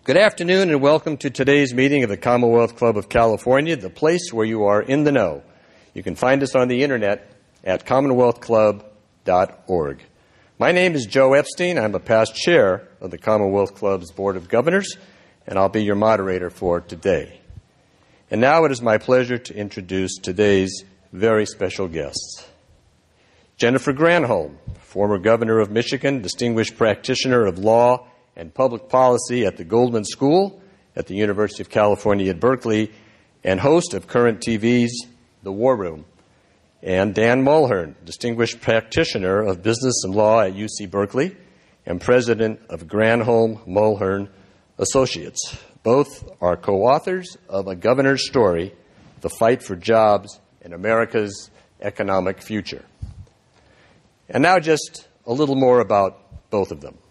Good afternoon and welcome to today's meeting of the Commonwealth Club of California, the place where you are in the know. You can find us on the internet at commonwealthclub.org. My name is Joe Epstein. I'm a past chair of the Commonwealth Club's Board of Governors, and I'll be your moderator for today. And now it is my pleasure to introduce today's very special guests. Jennifer Granholm, former governor of Michigan, distinguished practitioner of law and public policy at the Goldman School at the University of California at Berkeley, and host of Current TV's The War Room. And Dan Mulhern, distinguished practitioner of business and law at UC Berkeley and president of Granholm Mulhern Associates. Both are co-authors of A Governor's Story, The Fight for Jobs in America's Economic Future. And now just a little more about both of them.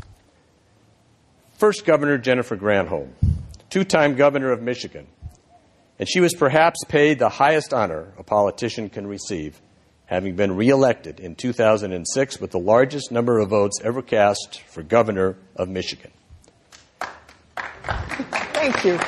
First Governor Jennifer Granholm, two-time governor of Michigan, and she was perhaps paid the highest honor a politician can receive, having been reelected in 2006 with the largest number of votes ever cast for governor of Michigan. Thank you.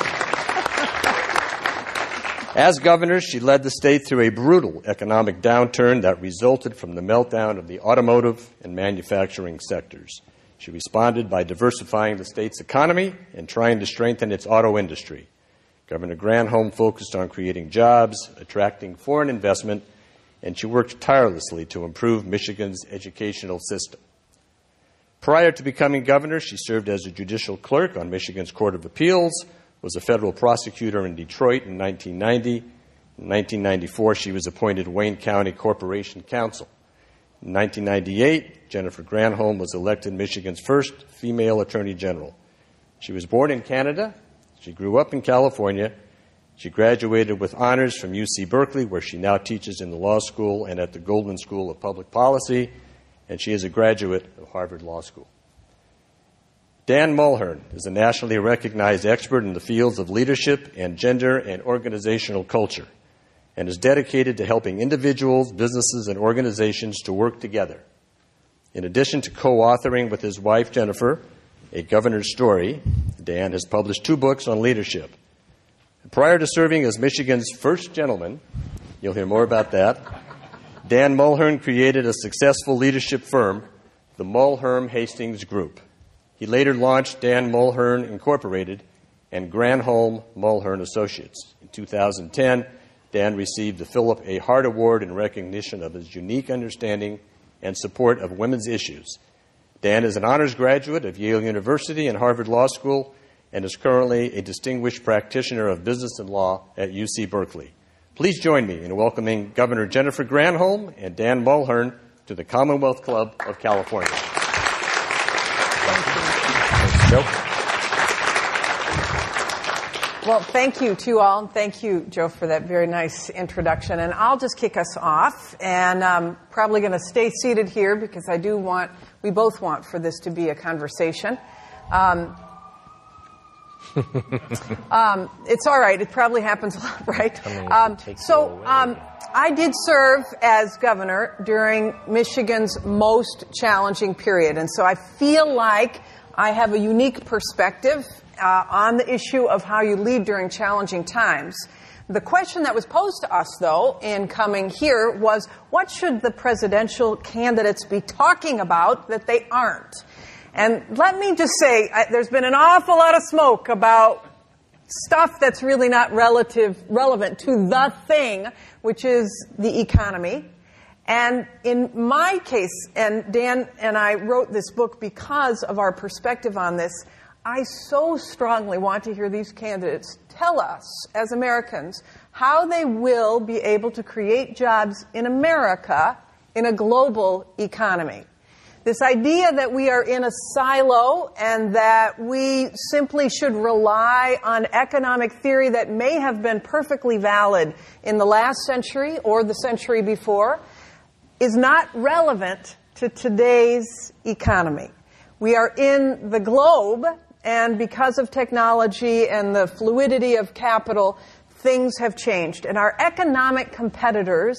As governor, she led the state through a brutal economic downturn that resulted from the meltdown of the automotive and manufacturing sectors. She responded by diversifying the state's economy and trying to strengthen its auto industry. Governor Granholm focused on creating jobs, attracting foreign investment, and she worked tirelessly to improve Michigan's educational system. Prior to becoming governor, she served as a judicial clerk on Michigan's Court of Appeals, was a federal prosecutor in Detroit in 1990. In 1994, she was appointed Wayne County Corporation Counsel. In 1998, Jennifer Granholm was elected Michigan's first female attorney general. She was born in Canada. She grew up in California. She graduated with honors from UC Berkeley, where she now teaches in the law school and at the Goldman School of Public Policy, and she is a graduate of Harvard Law School. Dan Mulhern is a nationally recognized expert in the fields of leadership and gender and organizational culture, and is dedicated to helping individuals, businesses, and organizations to work together. In addition to co-authoring with his wife, Jennifer, A Governor's Story, Dan has published 2 books on leadership. Prior to serving as Michigan's first gentleman, you'll hear more about that, Dan Mulhern created a successful leadership firm, the Mulhern Hastings Group. He later launched Dan Mulhern Incorporated and Granholm Mulhern Associates. In 2010, Dan received the Philip A. Hart Award in recognition of his unique understanding and support of women's issues. Dan is an honors graduate of Yale University and Harvard Law School and is currently a distinguished practitioner of business and law at UC Berkeley. Please join me in welcoming Governor Jennifer Granholm and Dan Mulhern to the Commonwealth Club of California. Thanks, Joe. Well, thank you to you all, and thank you, Joe, for that very nice introduction. And I'll just kick us off, and I'm probably going to stay seated here because we both want for this to be a conversation. It's all right. It probably happens a lot, right? I did serve as governor during Michigan's most challenging period, and so I feel like I have a unique perspective on the issue of how you lead during challenging times. The question that was posed to us, though, in coming here was, what should the presidential candidates be talking about that they aren't? And let me just say, there's been an awful lot of smoke about stuff that's really not relevant to the thing, which is the economy. And in my case, and Dan and I wrote this book because of our perspective on this, I so strongly want to hear these candidates tell us, as Americans, how they will be able to create jobs in America in a global economy. This idea that we are in a silo and that we simply should rely on economic theory that may have been perfectly valid in the last century or the century before is not relevant to today's economy. We are in the globe, and because of technology and the fluidity of capital, things have changed. And our economic competitors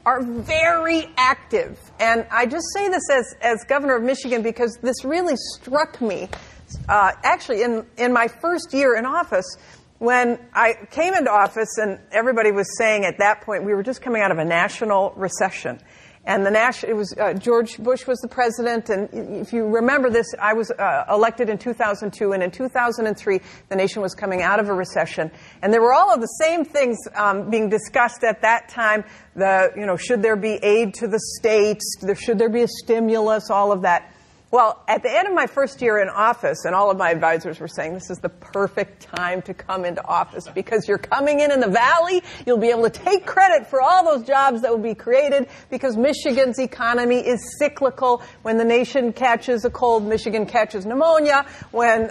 are very active. And I just say this as governor of Michigan because this really struck me. Actually, in my first year in office, when I came into office and everybody was saying at that point we were just coming out of a national recession. And George Bush was the president, and if you remember this, I was elected in 2002, and in 2003, the nation was coming out of a recession. And there were all of the same things being discussed at that time. Should there be aid to the states? Should there be a stimulus? All of that. Well, at the end of my first year in office, and all of my advisors were saying, this is the perfect time to come into office because you're coming in the valley. You'll be able to take credit for all those jobs that will be created because Michigan's economy is cyclical. When the nation catches a cold, Michigan catches pneumonia. And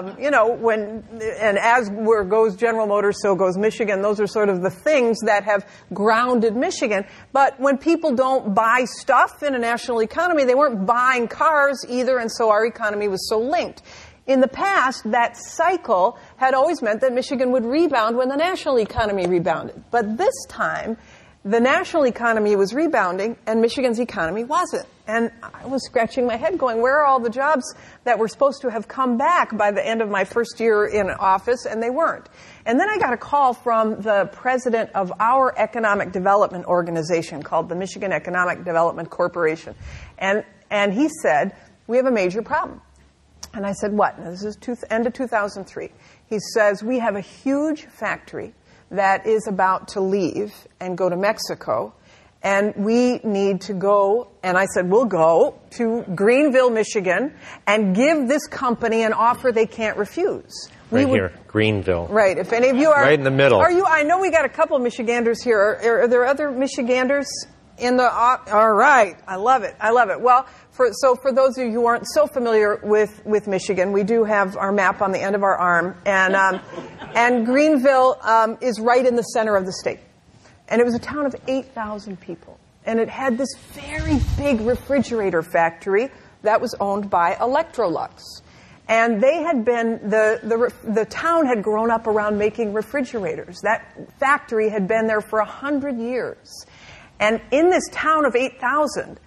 as where goes General Motors, so goes Michigan. Those are sort of the things that have grounded Michigan. But when people don't buy stuff in a national economy, they weren't buying cars either, and so our economy was so linked. In the past, that cycle had always meant that Michigan would rebound when the national economy rebounded. But this time, the national economy was rebounding, and Michigan's economy wasn't. And I was scratching my head going, where are all the jobs that were supposed to have come back by the end of my first year in office? And they weren't. And then I got a call from the president of our economic development organization called the Michigan Economic Development Corporation. And he said, we have a major problem. And I said, what? Now, this is end of 2003. He says, we have a huge factory that is about to leave and go to Mexico, and we need to go, and I said, we'll go to Greenville, Michigan, and give this company an offer they can't refuse. Here, Greenville. Right. If any of you are... Right in the middle. Are you? I know we got a couple of Michiganders here. Are there other Michiganders in the... All right. I love it. Well, for those of you who aren't so familiar with Michigan, we do have our map on the end of our arm, and Greenville is right in the center of the state. And it was a town of 8,000 people. And it had this very big refrigerator factory that was owned by Electrolux. And they had been, the town had grown up around making refrigerators. That factory had been there for 100 years. And in this town of 8,000,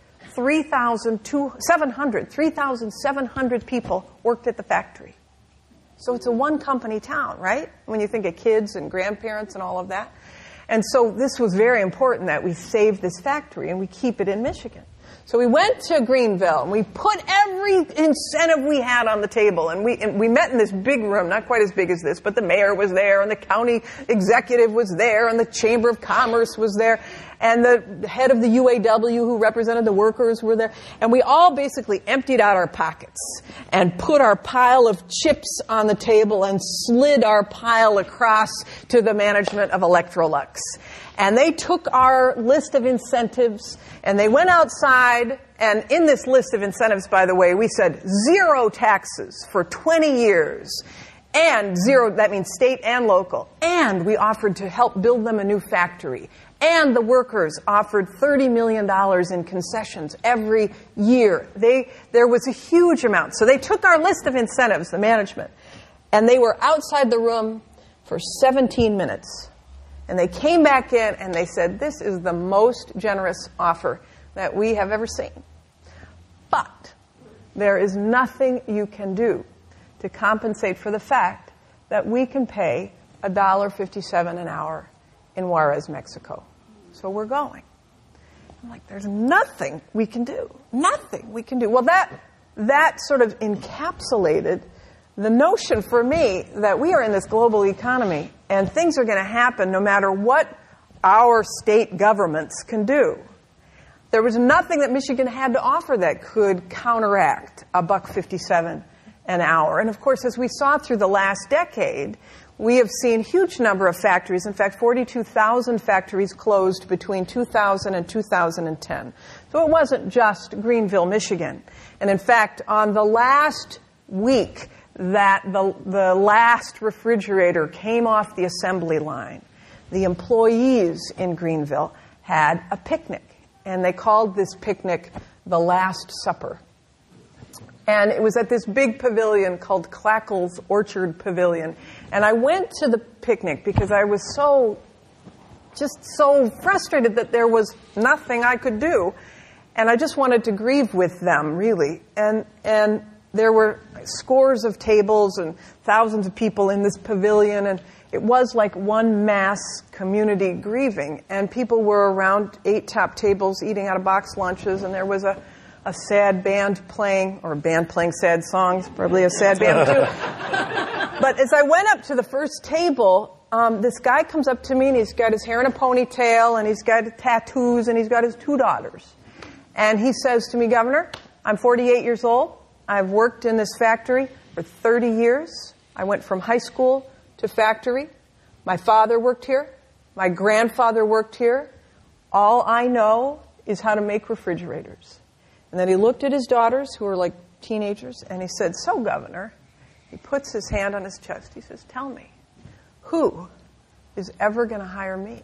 3,700 people worked at the factory. So it's a one-company town, right? When you think of kids and grandparents and all of that. And so this was very important that we save this factory and we keep it in Michigan. So we went to Greenville and we put every incentive we had on the table. And we met in this big room, not quite as big as this, but the mayor was there and the county executive was there and the Chamber of Commerce was there. And the head of the UAW who represented the workers were there. And we all basically emptied out our pockets and put our pile of chips on the table and slid our pile across to the management of Electrolux. And they took our list of incentives and they went outside. And in this list of incentives, by the way, we said 0 taxes for 20 years. And 0, that means state and local. And we offered to help build them a new factory. And the workers offered $30 million in concessions every year. There was a huge amount. So they took our list of incentives, the management, and they were outside the room for 17 minutes. And they came back in and they said, this is the most generous offer that we have ever seen. But there is nothing you can do to compensate for the fact that we can pay $1.57 an hour in Juarez, Mexico. So we're going. I'm like, there's nothing we can do. Nothing we can do. Well, that sort of encapsulated the notion for me that we are in this global economy and things are going to happen no matter what our state governments can do. There was nothing that Michigan had to offer that could counteract $1.57 an hour. And of course, as we saw through the last decade, we have seen a huge number of factories. In fact, 42,000 factories closed between 2000 and 2010. So it wasn't just Greenville, Michigan. And in fact, on the last week that the last refrigerator came off the assembly line, the employees in Greenville had a picnic. And they called this picnic the Last Supper. And it was at this big pavilion called Clackle's Orchard Pavilion. And I went to the picnic because I was so just so frustrated that there was nothing I could do. And I just wanted to grieve with them, really. And there were scores of tables and thousands of people in this pavilion, and it was like one mass community grieving. And people were around 8 top tables eating out of box lunches, and there was a sad band playing, or a band playing sad songs, probably a sad band too. But as I went up to the first table, this guy comes up to me, and he's got his hair in a ponytail, and he's got tattoos, and he's got his 2 daughters. And he says to me, "Governor, I'm 48 years old. I've worked in this factory for 30 years. I went from high school to factory. My father worked here. My grandfather worked here. All I know is how to make refrigerators." And then he looked at his daughters, who were like teenagers, and he said, "So, Governor," he puts his hand on his chest. He says, "Tell me, who is ever going to hire me?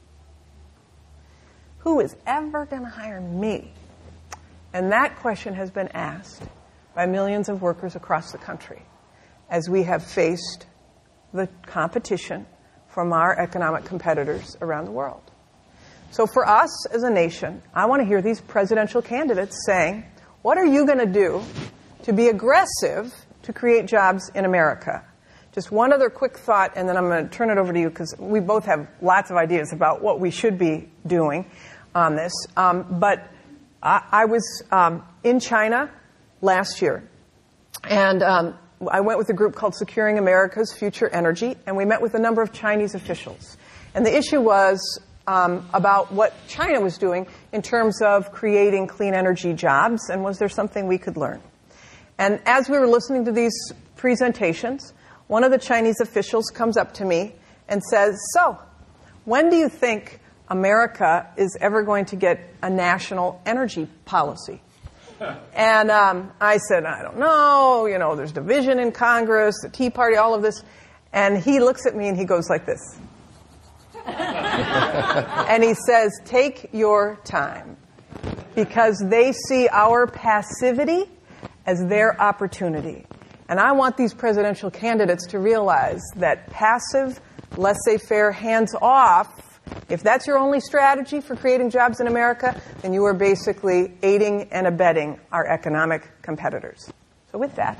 Who is ever going to hire me?" And that question has been asked by millions of workers across the country as we have faced the competition from our economic competitors around the world. So for us as a nation, I want to hear these presidential candidates saying, what are you going to do to be aggressive to create jobs in America? Just one other quick thought, and then I'm going to turn it over to you, because we both have lots of ideas about what we should be doing on this. But I was in China last year, and I went with a group called Securing America's Future Energy, and we met with a number of Chinese officials. And the issue was about what China was doing in terms of creating clean energy jobs, and was there something we could learn? And as we were listening to these presentations, one of the Chinese officials comes up to me and says, "So, when do you think America is ever going to get a national energy policy?" And I said, "I don't know. You know, there's division in Congress, the Tea Party, all of this." And he looks at me and he goes like this. And he says, "Take your time," because they see our passivity as their opportunity. And I want these presidential candidates to realize that passive, laissez-faire, hands-off, if that's your only strategy for creating jobs in America, then you are basically aiding and abetting our economic competitors. So with that.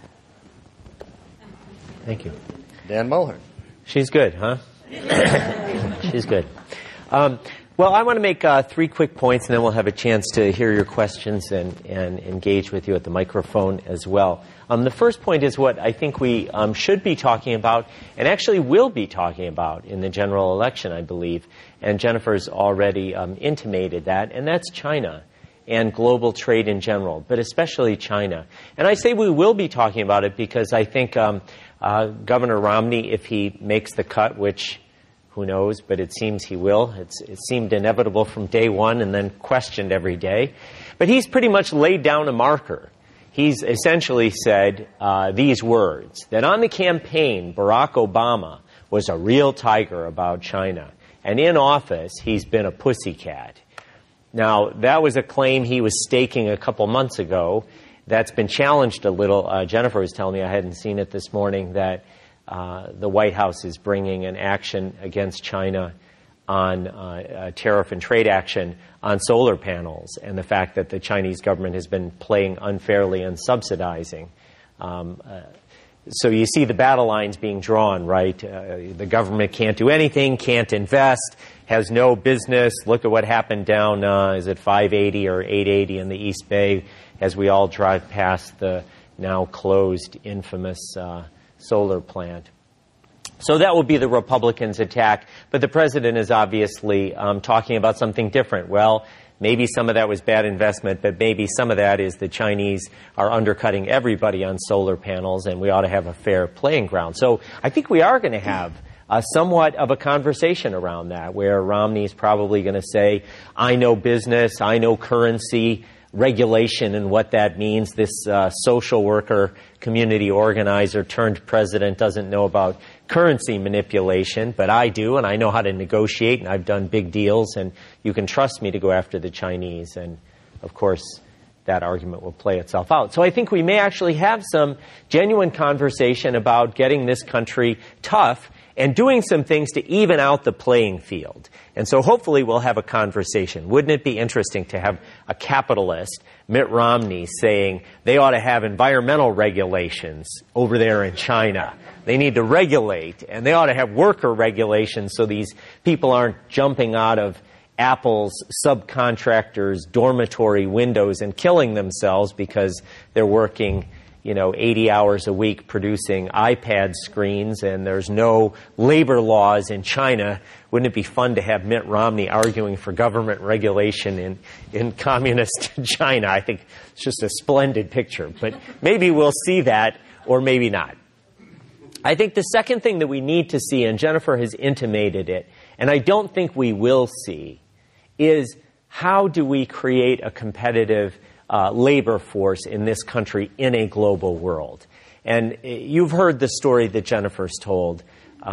Thank you. Dan Mulhern. She's good, huh? She's good. Well, I want to make 3 quick points, and then we'll have a chance to hear your questions and engage with you at the microphone as well. The first point is what I think we should be talking about, and actually will be talking about in the general election, I believe. And Jennifer's already intimated that, and that's China and global trade in general, but especially China. And I say we will be talking about it because I think Governor Romney, if he makes the cut, which who knows, but it seems he will. It seemed inevitable from day one and then questioned every day. But he's pretty much laid down a marker. He's essentially said these words, that on the campaign, Barack Obama was a real tiger about China. And in office, he's been a pussycat. Now, that was a claim he was staking a couple months ago. That's been challenged a little. Jennifer was telling me, I hadn't seen it this morning, that the White House is bringing an action against China on tariff and trade action on solar panels, and the fact that the Chinese government has been playing unfairly and subsidizing. So you see the battle lines being drawn, right? The government can't do anything, can't invest, has no business. Look at what happened down, is it 580 or 880 in the East Bay as we all drive past the now closed, infamous solar plant. So that will be the Republicans' attack. But the president is obviously talking about something different. Well, maybe some of that was bad investment, but maybe some of that is the Chinese are undercutting everybody on solar panels, and we ought to have a fair playing ground. So I think we are going to have somewhat of a conversation around that, where Romney's probably going to say, I know business, I know currency, regulation and what that means. This social worker, community organizer turned president doesn't know about currency manipulation, but I do, and I know how to negotiate, and I've done big deals, and you can trust me to go after the Chinese. And, of course, that argument will play itself out. So I think we may actually have some genuine conversation about getting this country tough and doing some things to even out the playing field. And so hopefully we'll have a conversation. Wouldn't it be interesting to have a capitalist, Mitt Romney, saying they ought to have environmental regulations over there in China? They need to regulate, and they ought to have worker regulations so these people aren't jumping out of Apple's subcontractors' dormitory windows and killing themselves because they're working 80 hours a week producing iPad screens, and there's no labor laws in China. Wouldn't it be fun to have Mitt Romney arguing for government regulation in communist China? I think it's just a splendid picture. But maybe we'll see that, or maybe not. I think the second thing that we need to see, and Jennifer has intimated it, and I don't think we will see, is how do we create a competitive labor force in this country in a global world. And you've heard the story that Jennifer's told.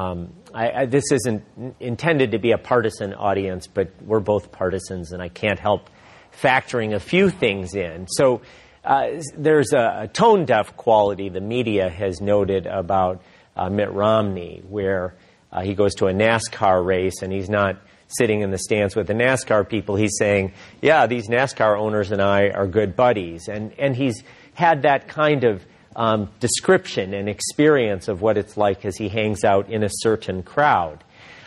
This isn't intended to be a partisan audience, but we're both partisans, and I can't help factoring a few things in. So there's a tone-deaf quality the media has noted about Mitt Romney, where he goes to a NASCAR race and he's not sitting in the stands with the NASCAR people. He's saying, yeah, these NASCAR owners and I are good buddies. And he's had that kind of description and experience of what it's like as he hangs out in a certain crowd.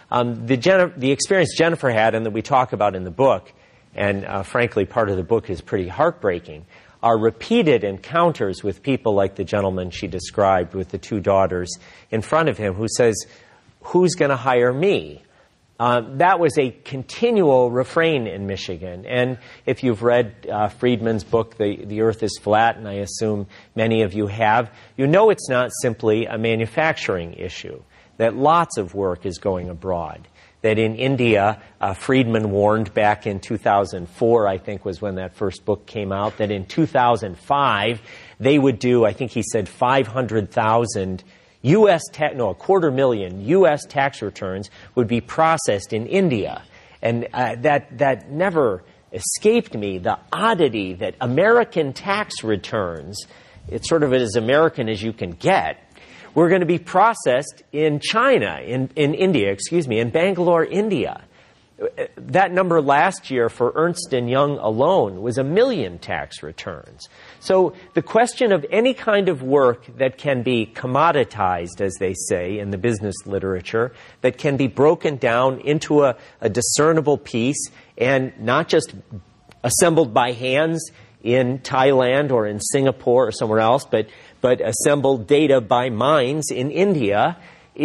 The experience Jennifer had, and that we talk about in the book, and frankly part of the book is pretty heartbreaking, are repeated encounters with people like the gentleman she described with the two daughters in front of him who says, who's going to hire me? That was a continual refrain in Michigan. And if you've read Friedman's book, The Earth is Flat, and I assume many of you have, you know it's not simply a manufacturing issue, that lots of work is going abroad. That in India, Friedman warned back in 2004, I think was when that first book came out, that in 2005, they would do, I think he said 500,000 $250,000 U.S. tax returns would be processed in India. And that never escaped me, the oddity that American tax returns, it's sort of as American as you can get, were going to be processed in China, in Bangalore, India. That number last year for Ernst & Young alone was 1 million tax returns. So the question of any kind of work that can be commoditized, as they say in the business literature, that can be broken down into a discernible piece and not just assembled by hands in Thailand or in Singapore or somewhere else, but assembled data by minds in India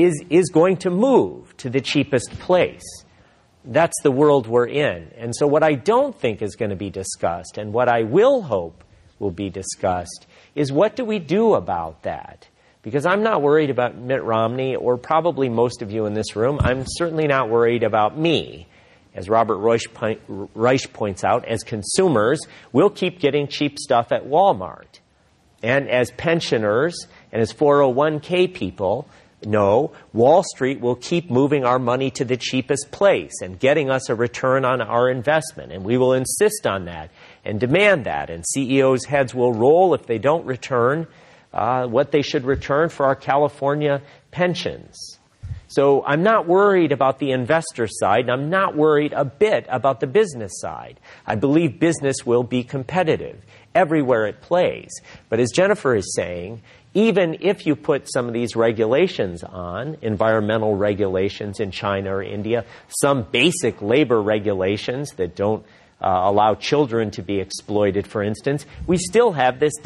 is going to move to the cheapest place. That's the world we're in. And so what I don't think is going to be discussed, and what I will hope will be discussed, is what do we do about that? Because I'm not worried about Mitt Romney, or probably most of you in this room. I'm certainly not worried about me. As Robert Reich points out, as consumers, we'll keep getting cheap stuff at Walmart. And as pensioners and as 401k people, no, Wall Street will keep moving our money to the cheapest place and getting us a return on our investment. And we will insist on that and demand that. And CEOs' heads will roll if they don't return what they should return for our California pensions. So I'm not worried about the investor side, and I'm not worried a bit about the business side. I believe business will be competitive everywhere it plays. But as Jennifer is saying, even if you put some of these regulations on, environmental regulations in China or India, some basic labor regulations that don't allow children to be exploited, for instance, we still have this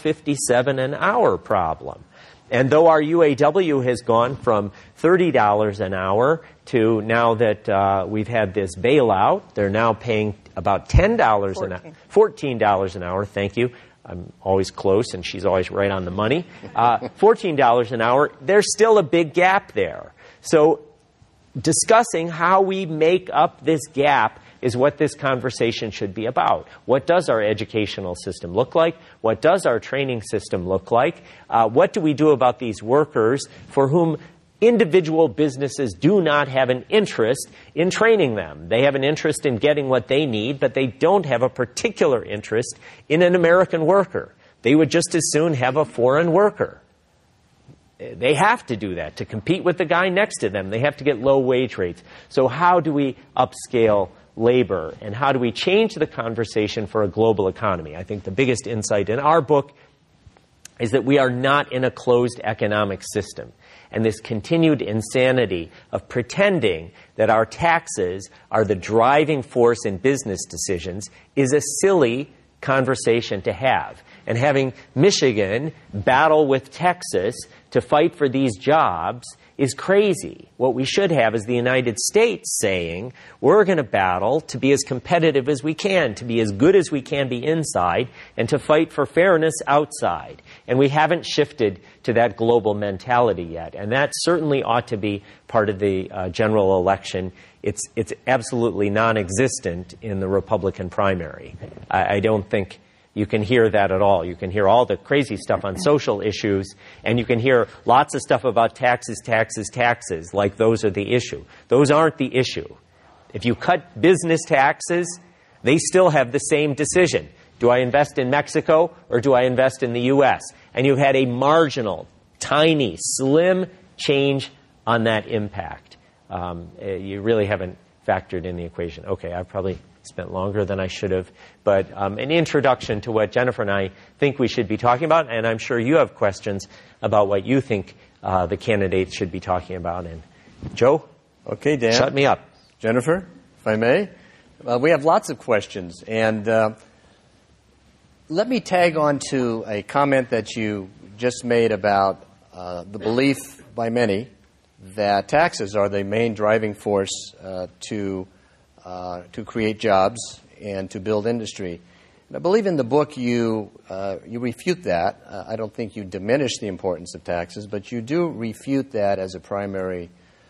$1.57 an hour problem. And though our UAW has gone from $30 an hour to now that we've had this bailout, they're now paying about $10 an hour, $14 an hour, thank you. I'm always close, and she's always right on the money. $14 an hour, there's still a big gap there. So discussing how we make up this gap is what this conversation should be about. What does our educational system look like? What does our training system look like? What do we do about these workers for whom individual businesses do not have an interest in training them? They have an interest in getting what they need, but they don't have a particular interest in an American worker. They would just as soon have a foreign worker. They have to do that to compete with the guy next to them. They have to get low wage rates. So how do we upscale labor, and how do we change the conversation for a global economy? I think the biggest insight in our book is that we are not in a closed economic system. And this continued insanity of pretending that our taxes are the driving force in business decisions is a silly conversation to have. And having Michigan battle with Texas to fight for these jobs is crazy. What we should have is the United States saying, we're going to battle to be as competitive as we can, to be as good as we can be inside, and to fight for fairness outside. And we haven't shifted to that global mentality yet. And that certainly ought to be part of the general election. It's absolutely non-existent in the Republican primary. I don't think you can hear that at all. You can hear all the crazy stuff on social issues, and you can hear lots of stuff about taxes, like those are the issue. Those aren't the issue. If you cut business taxes, they still have the same decision. Do I invest in Mexico or do I invest in the U.S.? And you've had a marginal, tiny, slim change on that impact. You really haven't factored in the equation. Okay, I've probably spent longer than I should have, but an introduction to what Jennifer and I think we should be talking about, and I'm sure you have questions about what you think the candidates should be talking about. And Joe? Okay, Dan. Shut me up. Jennifer, if I may. We have lots of questions, and let me tag on to a comment that you just made about the belief by many that taxes are the main driving force to create jobs and to build industry. And I believe in the book you refute that. I don't think you diminish the importance of taxes, but you do refute that as a primary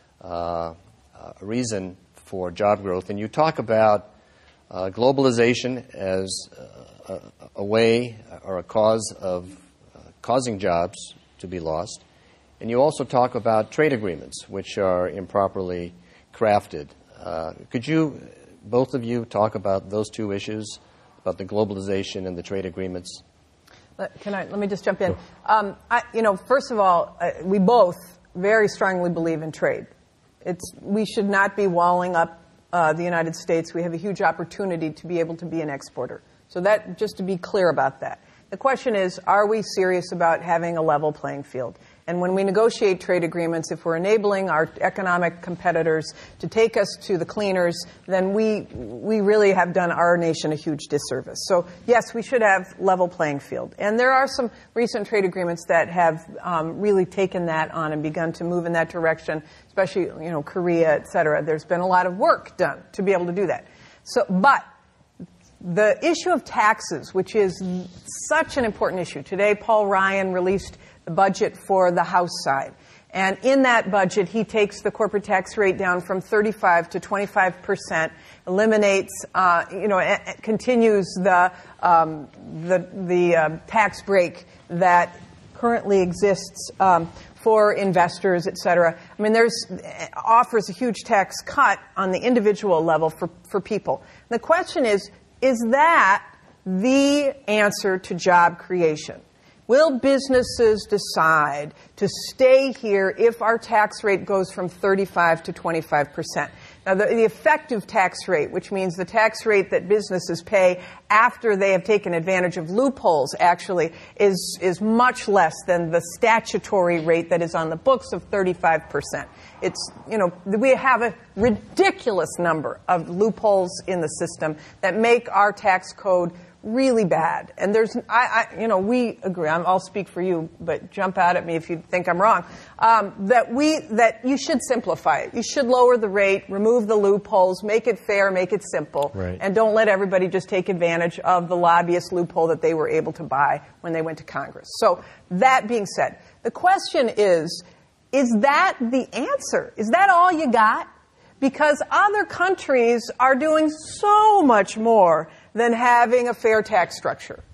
reason for job growth. And you talk about globalization as a way or a cause of causing jobs to be lost. And you also talk about trade agreements, which are improperly crafted. Could you, both of you, talk about those two issues, about the globalization and the trade agreements? Let me just jump in. First of all, we both very strongly believe in trade. We should not be walling up the United States. We have a huge opportunity to be able to be an exporter. So that, just to be clear about that. The question is, are we serious about having a level playing field? And when we negotiate trade agreements, if we're enabling our economic competitors to take us to the cleaners, then we really have done our nation a huge disservice. So, yes, we should have level playing field. And there are some recent trade agreements that have really taken that on and begun to move in that direction, especially, Korea, et cetera. There's been a lot of work done to be able to do that. But the issue of taxes, which is such an important issue. Today, Paul Ryan released the budget for the House side. And in that budget, he takes the corporate tax rate down from 35 to 25%, eliminates, continues the tax break that currently exists for investors, et cetera. I mean, offers a huge tax cut on the individual level for people. And the question is that the answer to job creation? Will businesses decide to stay here if our tax rate goes from 35 to 25%? Now, the effective tax rate, which means the tax rate that businesses pay after they have taken advantage of loopholes, actually is much less than the statutory rate that is on the books of 35%. We have a ridiculous number of loopholes in the system that make our tax code really bad. And we agree. I'll speak for you, but jump out at me if you think I'm wrong. That you should simplify it. You should lower the rate, remove the loopholes, make it fair, make it simple, right. And don't let everybody just take advantage of the lobbyist loophole that they were able to buy when they went to Congress. So that being said, the question is that the answer? Is that all you got? Because other countries are doing so much more than having a fair tax structure.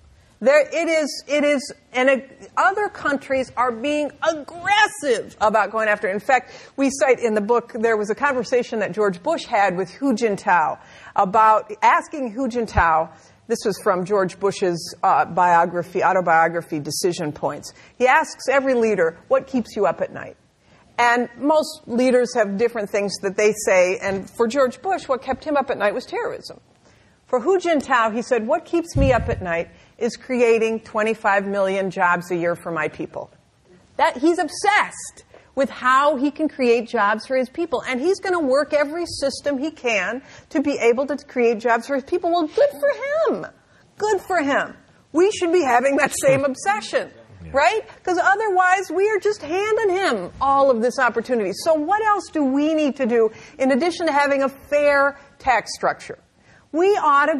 Other countries are being aggressive about going after it. In fact, we cite in the book, there was a conversation that George Bush had with Hu Jintao about asking Hu Jintao, This was from George Bush's autobiography, Decision Points. He asks every leader, what keeps you up at night? And most leaders have different things that they say. And for George Bush, what kept him up at night was terrorism. For Hu Jintao, he said, what keeps me up at night is creating 25 million jobs a year for my people. That he's obsessed with how he can create jobs for his people. And he's going to work every system he can to be able to create jobs for his people. Well, good for him. Good for him. We should be having that same obsession, right? Because otherwise we are just handing him all of this opportunity. So what else do we need to do in addition to having a fair tax structure? We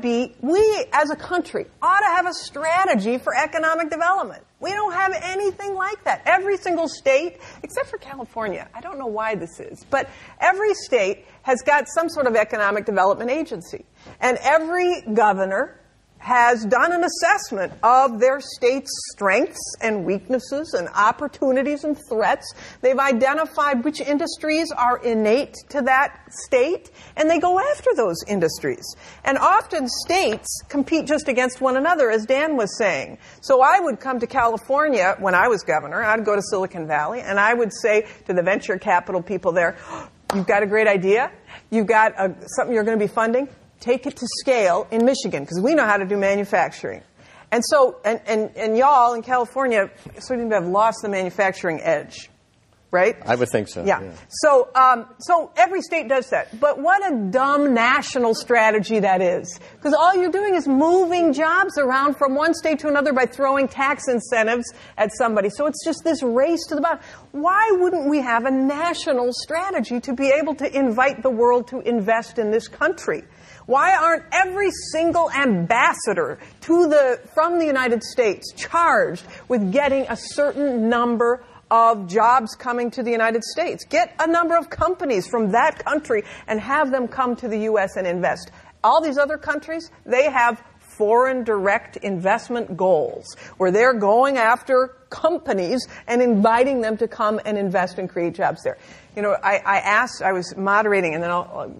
as a country ought to have a strategy for economic development. We don't have anything like that. Every single state, except for California, I don't know why this is, but every state has got some sort of economic development agency. And every governor has done an assessment of their state's strengths and weaknesses and opportunities and threats. They've identified which industries are innate to that state, and they go after those industries. And often states compete just against one another, as Dan was saying. So I would come to California when I was governor. I'd go to Silicon Valley, and I would say to the venture capital people there, you've got a great idea. You've got something you're going to be funding. Take it to scale in Michigan, because we know how to do manufacturing. And so, and y'all in California sort of have lost the manufacturing edge, right? I would think so. Yeah. So every state does that. But what a dumb national strategy that is. Because all you're doing is moving jobs around from one state to another by throwing tax incentives at somebody. So it's just this race to the bottom. Why wouldn't we have a national strategy to be able to invite the world to invest in this country? Why aren't every single ambassador from the United States charged with getting a certain number of jobs coming to the United States? Get a number of companies from that country and have them come to the U.S. and invest. All these other countries, they have foreign direct investment goals where they're going after companies and inviting them to come and invest and create jobs there. You know, I was moderating, and then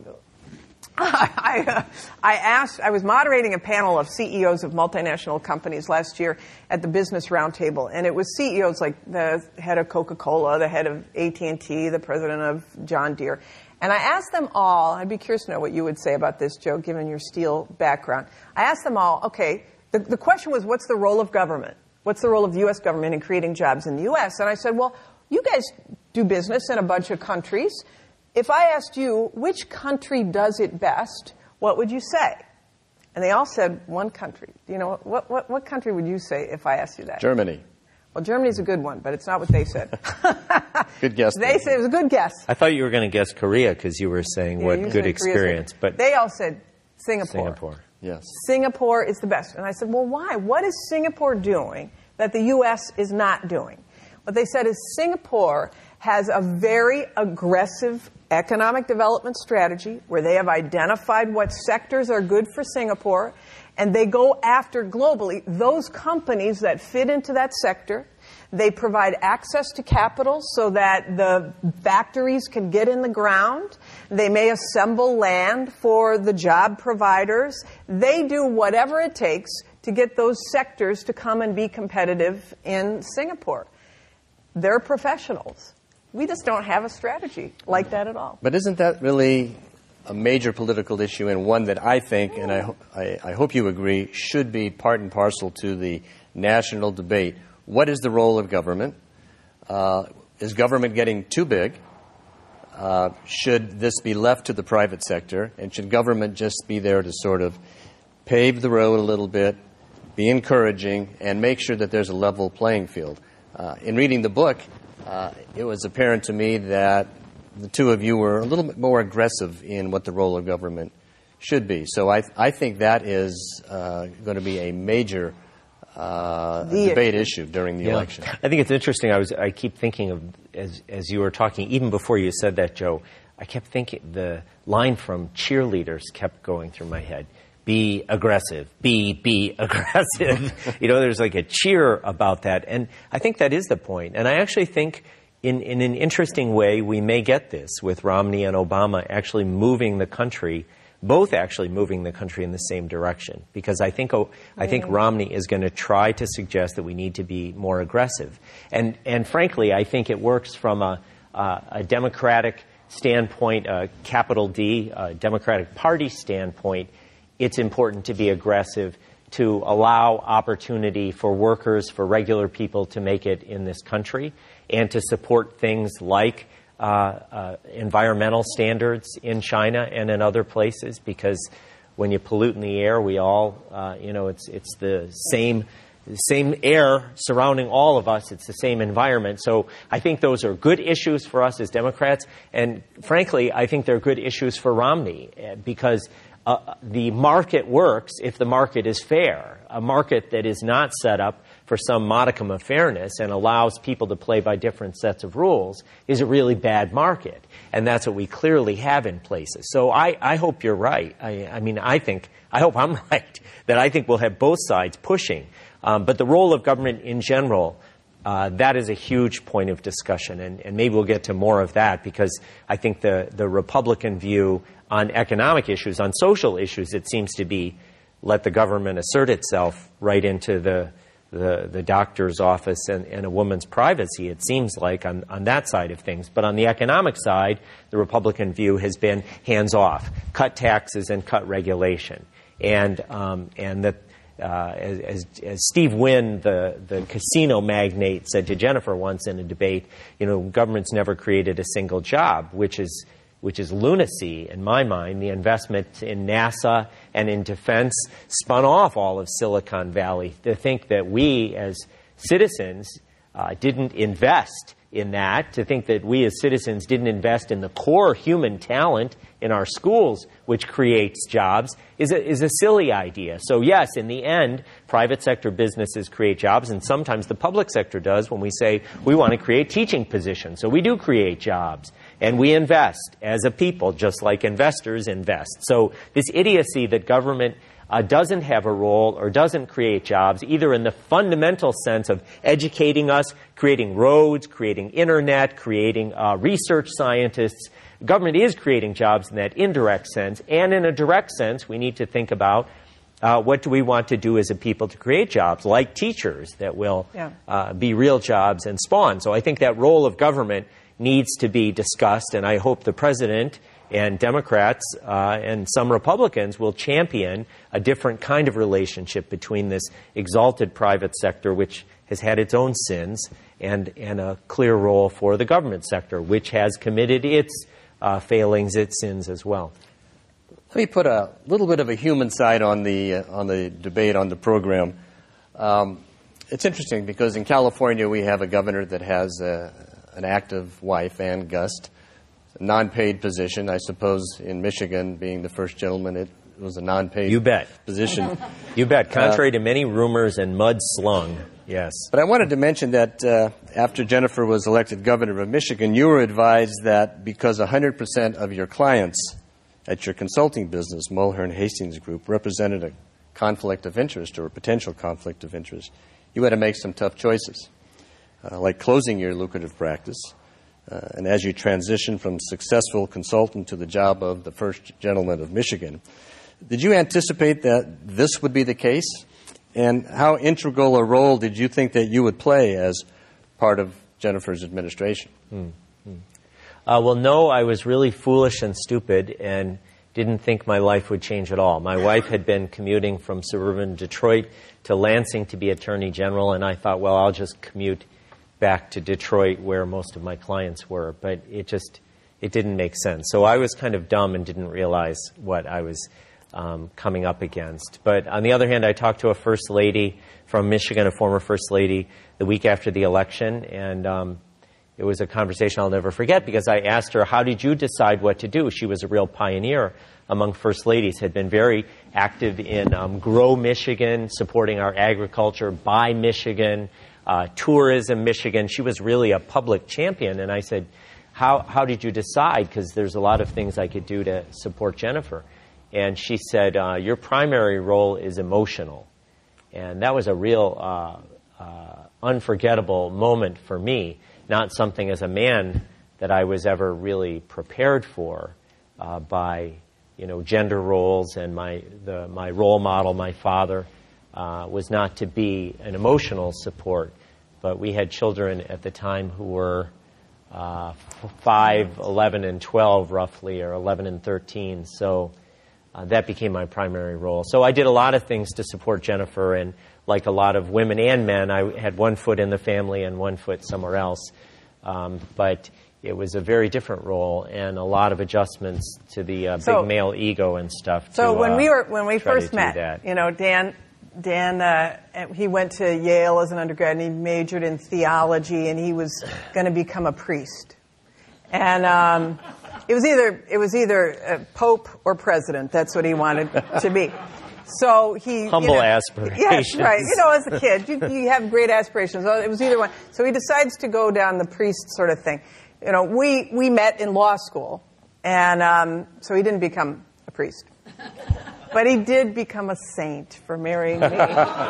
I was moderating a panel of CEOs of multinational companies last year at the Business Roundtable, and it was CEOs like the head of Coca-Cola, the head of AT&T, the president of John Deere. And I asked them all, I'd be curious to know what you would say about this, Joe, given your steel background. I asked them all, okay, the question was, what's the role of government? What's the role of the U.S. government in creating jobs in the U.S.? And I said, well, you guys do business in a bunch of countries. If I asked you, which country does it best, what would you say? And they all said, one country. You know, what country would you say if I asked you that? Germany. Well, Germany's a good one, but it's not what they said. Good guess. They said it was a good guess. I thought you were going to guess Korea because you were saying what good experience. But they all said Singapore. Yes. Singapore is the best. And I said, well, why? What is Singapore doing that the U.S. is not doing? What they said is Singapore has a very aggressive economic development strategy where they have identified what sectors are good for Singapore, and they go after globally those companies that fit into that sector. They provide access to capital so that the factories can get in the ground. They may assemble land for the job providers. They do whatever it takes to get those sectors to come and be competitive in Singapore. They're professionals. We just don't have a strategy like that at all. But isn't that really a major political issue, and one that I think, and I hope you agree, should be part and parcel to the national debate? What is the role of government? Is government getting too big? Should this be left to the private sector? And should government just be there to sort of pave the road a little bit, be encouraging, and make sure that there's a level playing field? In reading the book, it was apparent to me that the two of you were a little bit more aggressive in what the role of government should be. So I think that is going to be a major debate issue during the election. I think it's interesting. I keep thinking of, as you were talking, even before you said that, Joe, I kept thinking, the line from Cheerleaders kept going through my head. Be aggressive. Be aggressive. You know, there's like a cheer about that. And I think that is the point. And I actually think in an interesting way we may get this with Romney and Obama actually moving the country both actually moving the country in the same direction. Because I think Romney is going to try to suggest that we need to be more aggressive. And frankly, I think it works from a Democratic standpoint, a capital D, a Democratic Party standpoint. It's important to be aggressive, to allow opportunity for workers, for regular people to make it in this country, and to support things like environmental standards in China and in other places, because when you pollute in the air, we all, it's the same air surrounding all of us. It's the same environment. So I think those are good issues for us as Democrats. And frankly, I think they're good issues for Romney, because the market works if the market is fair. A market that is not set up for some modicum of fairness and allows people to play by different sets of rules is a really bad market. And that's what we clearly have in places. So I hope you're right. I hope I'm right, that I think we'll have both sides pushing. But the role of government in general, that is a huge point of discussion. And maybe we'll get to more of that, because I think the Republican view on economic issues, on social issues, it seems to be let the government assert itself right into the doctor's office and a woman's privacy, it seems like, on that side of things. But on the economic side, the Republican view has been hands off, cut taxes and cut regulation. And that, as Steve Wynn, the casino magnate, said to Jennifer once in a debate, government's never created a single job, which is lunacy in my mind. The investment in NASA and in defense spun off all of Silicon Valley. To think that we as citizens didn't invest in that, to think that we as citizens didn't invest in the core human talent in our schools, which creates jobs, is a silly idea. So yes, in the end, private sector businesses create jobs, and sometimes the public sector does when we say we want to create teaching positions. So we do create jobs. And we invest as a people, just like investors invest. So this idiocy that government doesn't have a role or doesn't create jobs, either in the fundamental sense of educating us, creating roads, creating internet, creating research scientists. Government is creating jobs in that indirect sense. And in a direct sense, we need to think about what do we want to do as a people to create jobs, like teachers, that will be real jobs and spawn. So I think that role of government needs to be discussed, and I hope the President and Democrats and some Republicans will champion a different kind of relationship between this exalted private sector, which has had its own sins, and a clear role for the government sector, which has committed its failings, its sins as well. Let me put a little bit of a human side on the debate, on the program. It's interesting because in California we have a governor that has an active wife, Ann Gust, a non-paid position. I suppose in Michigan, being the first gentleman, it was a non-paid position. You bet. Contrary to many rumors and mud slung, yes. But I wanted to mention that after Jennifer was elected governor of Michigan, you were advised that because 100% of your clients at your consulting business, Mulhern Hastings Group, represented a conflict of interest or a potential conflict of interest, you had to make some tough choices. Like closing your lucrative practice, and as you transition from successful consultant to the job of the first gentleman of Michigan, did you anticipate that this would be the case? And how integral a role did you think that you would play as part of Jennifer's administration? Well, no, I was really foolish and stupid and didn't think my life would change at all. My wife had been commuting from suburban Detroit to Lansing to be Attorney General, and I thought, well, I'll just commute back to Detroit where most of my clients were, but it didn't make sense. So I was kind of dumb and didn't realize what I was coming up against. But on the other hand, I talked to a first lady from Michigan, a former first lady, the week after the election, and it was a conversation I'll never forget because I asked her, how did you decide what to do? She was a real pioneer among first ladies, had been very active in Grow Michigan, supporting our agriculture, Buy Michigan, Tourism Michigan. She was really a public champion. And I said, how did you decide? Because there's a lot of things I could do to support Jennifer. And she said, your primary role is emotional. And that was a real unforgettable moment for me, not something as a man that I was ever really prepared for by gender roles, and my role model, my father, was not to be an emotional support, but we had children at the time who were 5, 11, and 12 roughly, or 11 and 13. So that became my primary role. So I did a lot of things to support Jennifer, and like a lot of women and men, I had one foot in the family and one foot somewhere else. But it was a very different role and a lot of adjustments to the big male ego and stuff. So when we first met, Dan, he went to Yale as an undergrad, and he majored in theology, and he was going to become a priest. And it was either Pope or president. That's what he wanted to be. So he humble aspirations. Yes, right. As a kid, you have great aspirations. So it was either one. So he decides to go down the priest sort of thing. We met in law school, and so he didn't become a priest. But he did become a saint for marrying me. Truly,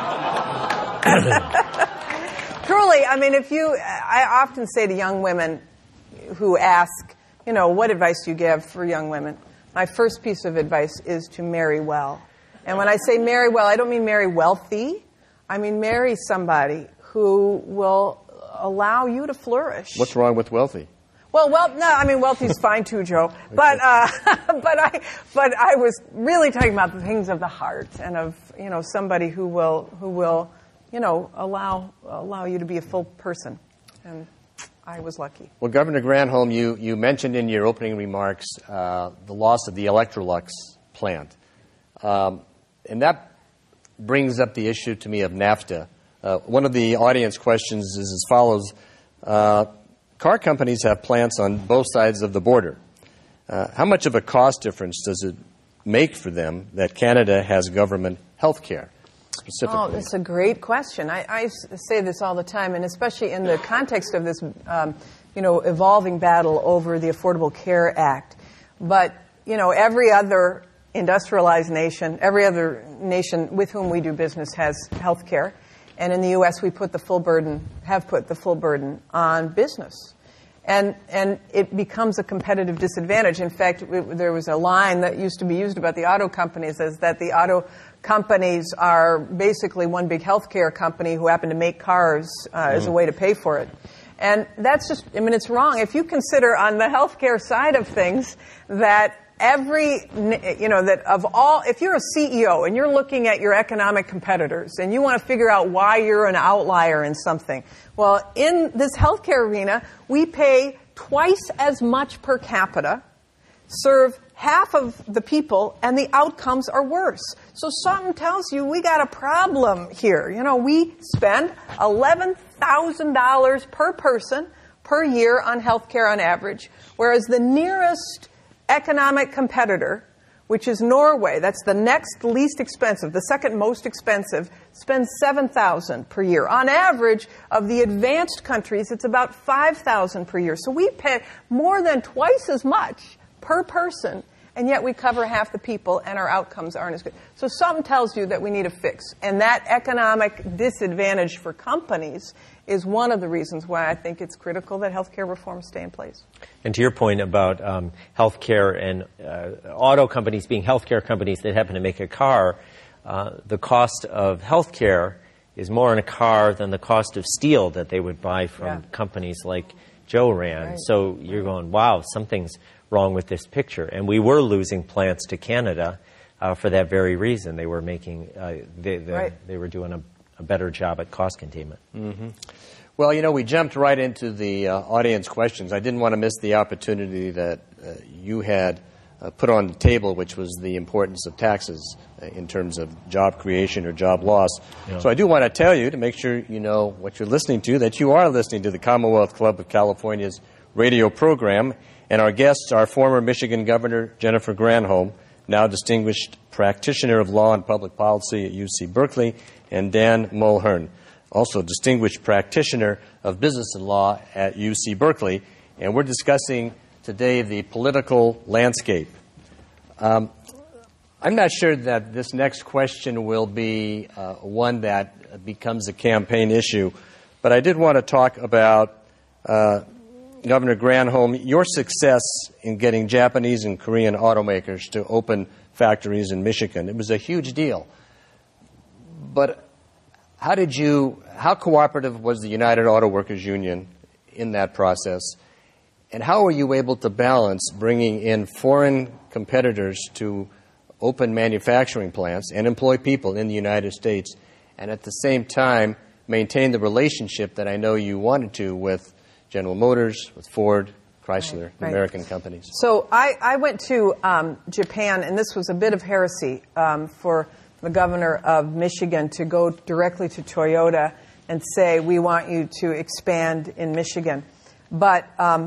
I often say to young women who ask, what advice do you give for young women? My first piece of advice is to marry well. And when I say marry well, I don't mean marry wealthy. I mean marry somebody who will allow you to flourish. What's wrong with wealthy? Well, wealthy's fine too, Joe. But I was really talking about the things of the heart, and of somebody who will allow you to be a full person. And I was lucky. Well, Governor Granholm, you mentioned in your opening remarks the loss of the Electrolux plant, and that brings up the issue to me of NAFTA. One of the audience questions is as follows. Car companies have plants on both sides of the border. How much of a cost difference does it make for them that Canada has government health care specifically? Oh, that's a great question. I say this all the time, and especially in the context of this evolving battle over the Affordable Care Act. But, every other industrialized nation, every other nation with whom we do business has health care. And in the U.S., we have put the full burden on business. And it becomes a competitive disadvantage. In fact, there was a line that used to be used about the auto companies, is that the auto companies are basically one big healthcare company who happen to make cars as a way to pay for it. And that's just, it's wrong. If you consider on the healthcare side of things that if you're a CEO and you're looking at your economic competitors and you want to figure out why you're an outlier in something, well, in this healthcare arena, we pay twice as much per capita, serve half of the people, and the outcomes are worse. So something tells you we got a problem here. We spend $11,000 per person per year on healthcare on average, whereas the nearest economic competitor, which is Norway, that's the next least expensive, the second most expensive, spends $7,000 per year. On average, of the advanced countries, it's about $5,000 per year. So we pay more than twice as much per person, and yet we cover half the people, and our outcomes aren't as good. So something tells you that we need a fix. And that economic disadvantage for companies is one of the reasons why I think it's critical that healthcare reforms stay in place. And to your point about healthcare and auto companies being healthcare companies that happen to make a car, the cost of healthcare is more in a car than the cost of steel that they would buy from companies like Joe ran. Right. So you're going, wow, something's wrong with this picture. And we were losing plants to Canada for that very reason. They were making they were doing a better job at cost containment. Mm-hmm. Well, we jumped right into the audience questions. I didn't want to miss the opportunity that you had put on the table, which was the importance of taxes in terms of job creation or job loss. Yeah. So I do want to tell you, to make sure you know what you're listening to, that you are listening to the Commonwealth Club of California's radio program, and our guests are former Michigan Governor Jennifer Granholm, now distinguished practitioner of law and public policy at UC Berkeley, and Dan Mulhern, also distinguished practitioner of business and law at UC Berkeley. And we're discussing today the political landscape. I'm not sure that this next question will be one that becomes a campaign issue, but I did want to talk about Governor Granholm, your success in getting Japanese and Korean automakers to open factories in Michigan, it was a huge deal. But how cooperative was the United Auto Workers Union in that process? And how were you able to balance bringing in foreign competitors to open manufacturing plants and employ people in the United States, and at the same time maintain the relationship that I know you wanted to with General Motors, with Ford, Chrysler, right. American companies? So I went to Japan, and this was a bit of heresy for the governor of Michigan to go directly to Toyota and say, we want you to expand in Michigan. But,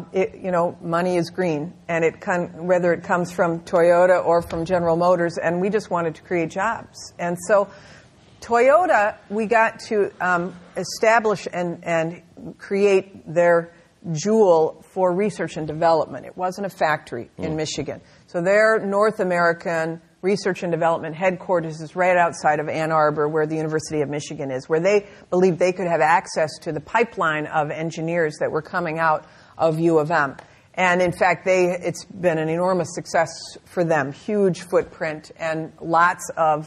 money is green, and whether it comes from Toyota or from General Motors, and we just wanted to create jobs. And so Toyota, we got to establish and create their jewel for research and development. It wasn't a factory in Michigan. So their North American research and development headquarters is right outside of Ann Arbor, where the University of Michigan is, where they believed they could have access to the pipeline of engineers that were coming out of U of M. And in fact, it's been an enormous success for them, huge footprint and lots of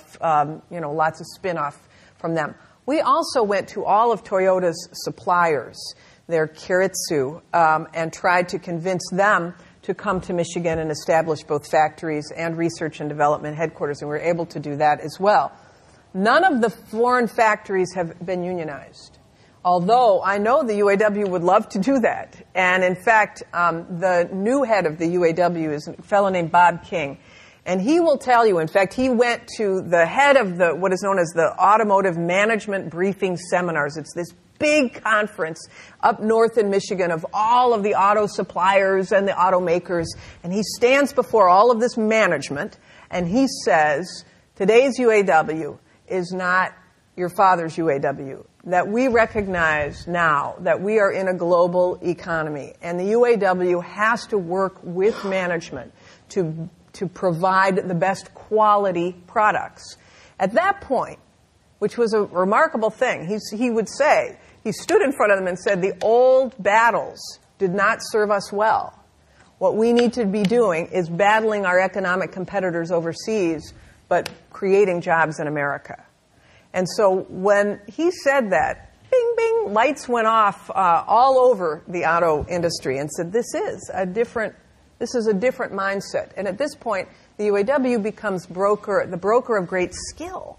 spin-off from them. We also went to all of Toyota's suppliers, their Keiretsu, and tried to convince them to come to Michigan and establish both factories and research and development headquarters, and we were able to do that as well. None of the foreign factories have been unionized, although I know the UAW would love to do that. And in fact, the new head of the UAW is a fellow named Bob King, and he will tell you, in fact, he went to the head of what is known as the Automotive Management Briefing Seminars. It's this big conference up north in Michigan of all of the auto suppliers and the automakers, and he stands before all of this management, and he says, today's UAW is not your father's UAW, that we recognize now that we are in a global economy, and the UAW has to work with management to provide the best quality products. At that point, which was a remarkable thing, he would say, he stood in front of them and said, the old battles did not serve us well. What we need to be doing is battling our economic competitors overseas, but creating jobs in America. And so when he said that, bing, bing, lights went off all over the auto industry and said, this is a different mindset. And at this point, the UAW becomes the broker of great skill.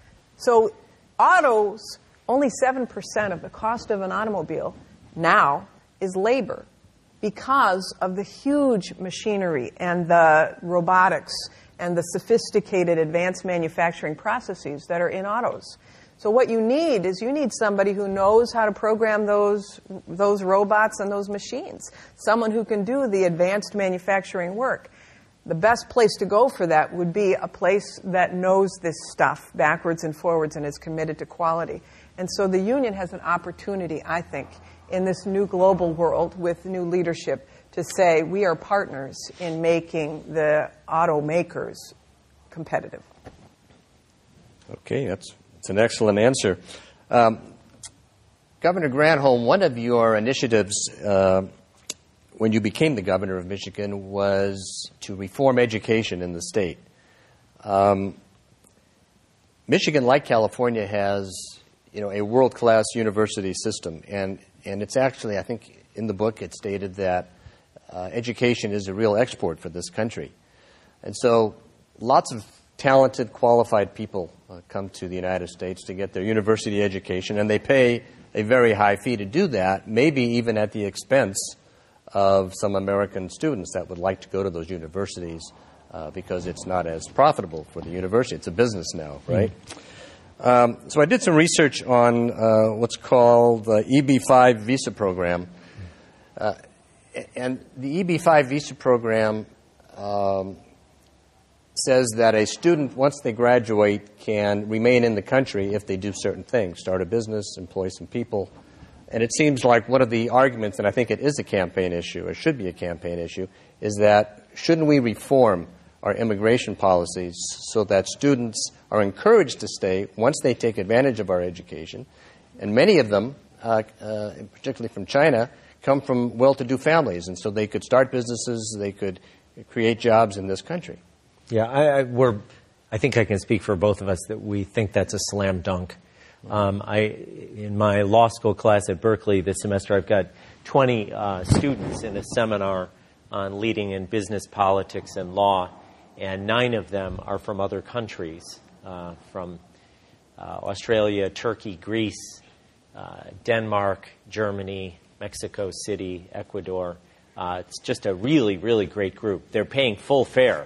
So autos, only 7% of the cost of an automobile now is labor because of the huge machinery and the robotics and the sophisticated advanced manufacturing processes that are in autos. So what you need is somebody who knows how to program those robots and those machines, someone who can do the advanced manufacturing work. The best place to go for that would be a place that knows this stuff backwards and forwards and is committed to quality. And so the union has an opportunity, I think, in this new global world with new leadership to say we are partners in making the automakers competitive. Okay, that's an excellent answer. Governor Granholm, one of your initiatives when you became the governor of Michigan was to reform education in the state. Michigan, like California, has a world-class university system, and it's actually, I think, in the book it stated that education is a real export for this country. And so lots of talented, qualified people come to the United States to get their university education, and they pay a very high fee to do that, maybe even at the expense of some American students that would like to go to those universities because it's not as profitable for the university. It's a business now, right? So I did some research on what's called the EB-5 visa program. And the EB-5 visa program says that a student, once they graduate, can remain in the country if they do certain things, start a business, employ some people. And it seems like one of the arguments, and I think it is a campaign issue, or should be a campaign issue, is that shouldn't we reform our immigration policies so that students are encouraged to stay once they take advantage of our education? And many of them, particularly from China, come from well-to-do families, and so they could start businesses, they could create jobs in this country. Yeah, I think I can speak for both of us that we think that's a slam dunk. In my law school class at Berkeley this semester, I've got 20 students in a seminar on leading in business, politics, and law, and 9 of them are from other countries, from Australia, Turkey, Greece, Denmark, Germany, Mexico City, Ecuador. It's just a really, really great group. They're paying full fare,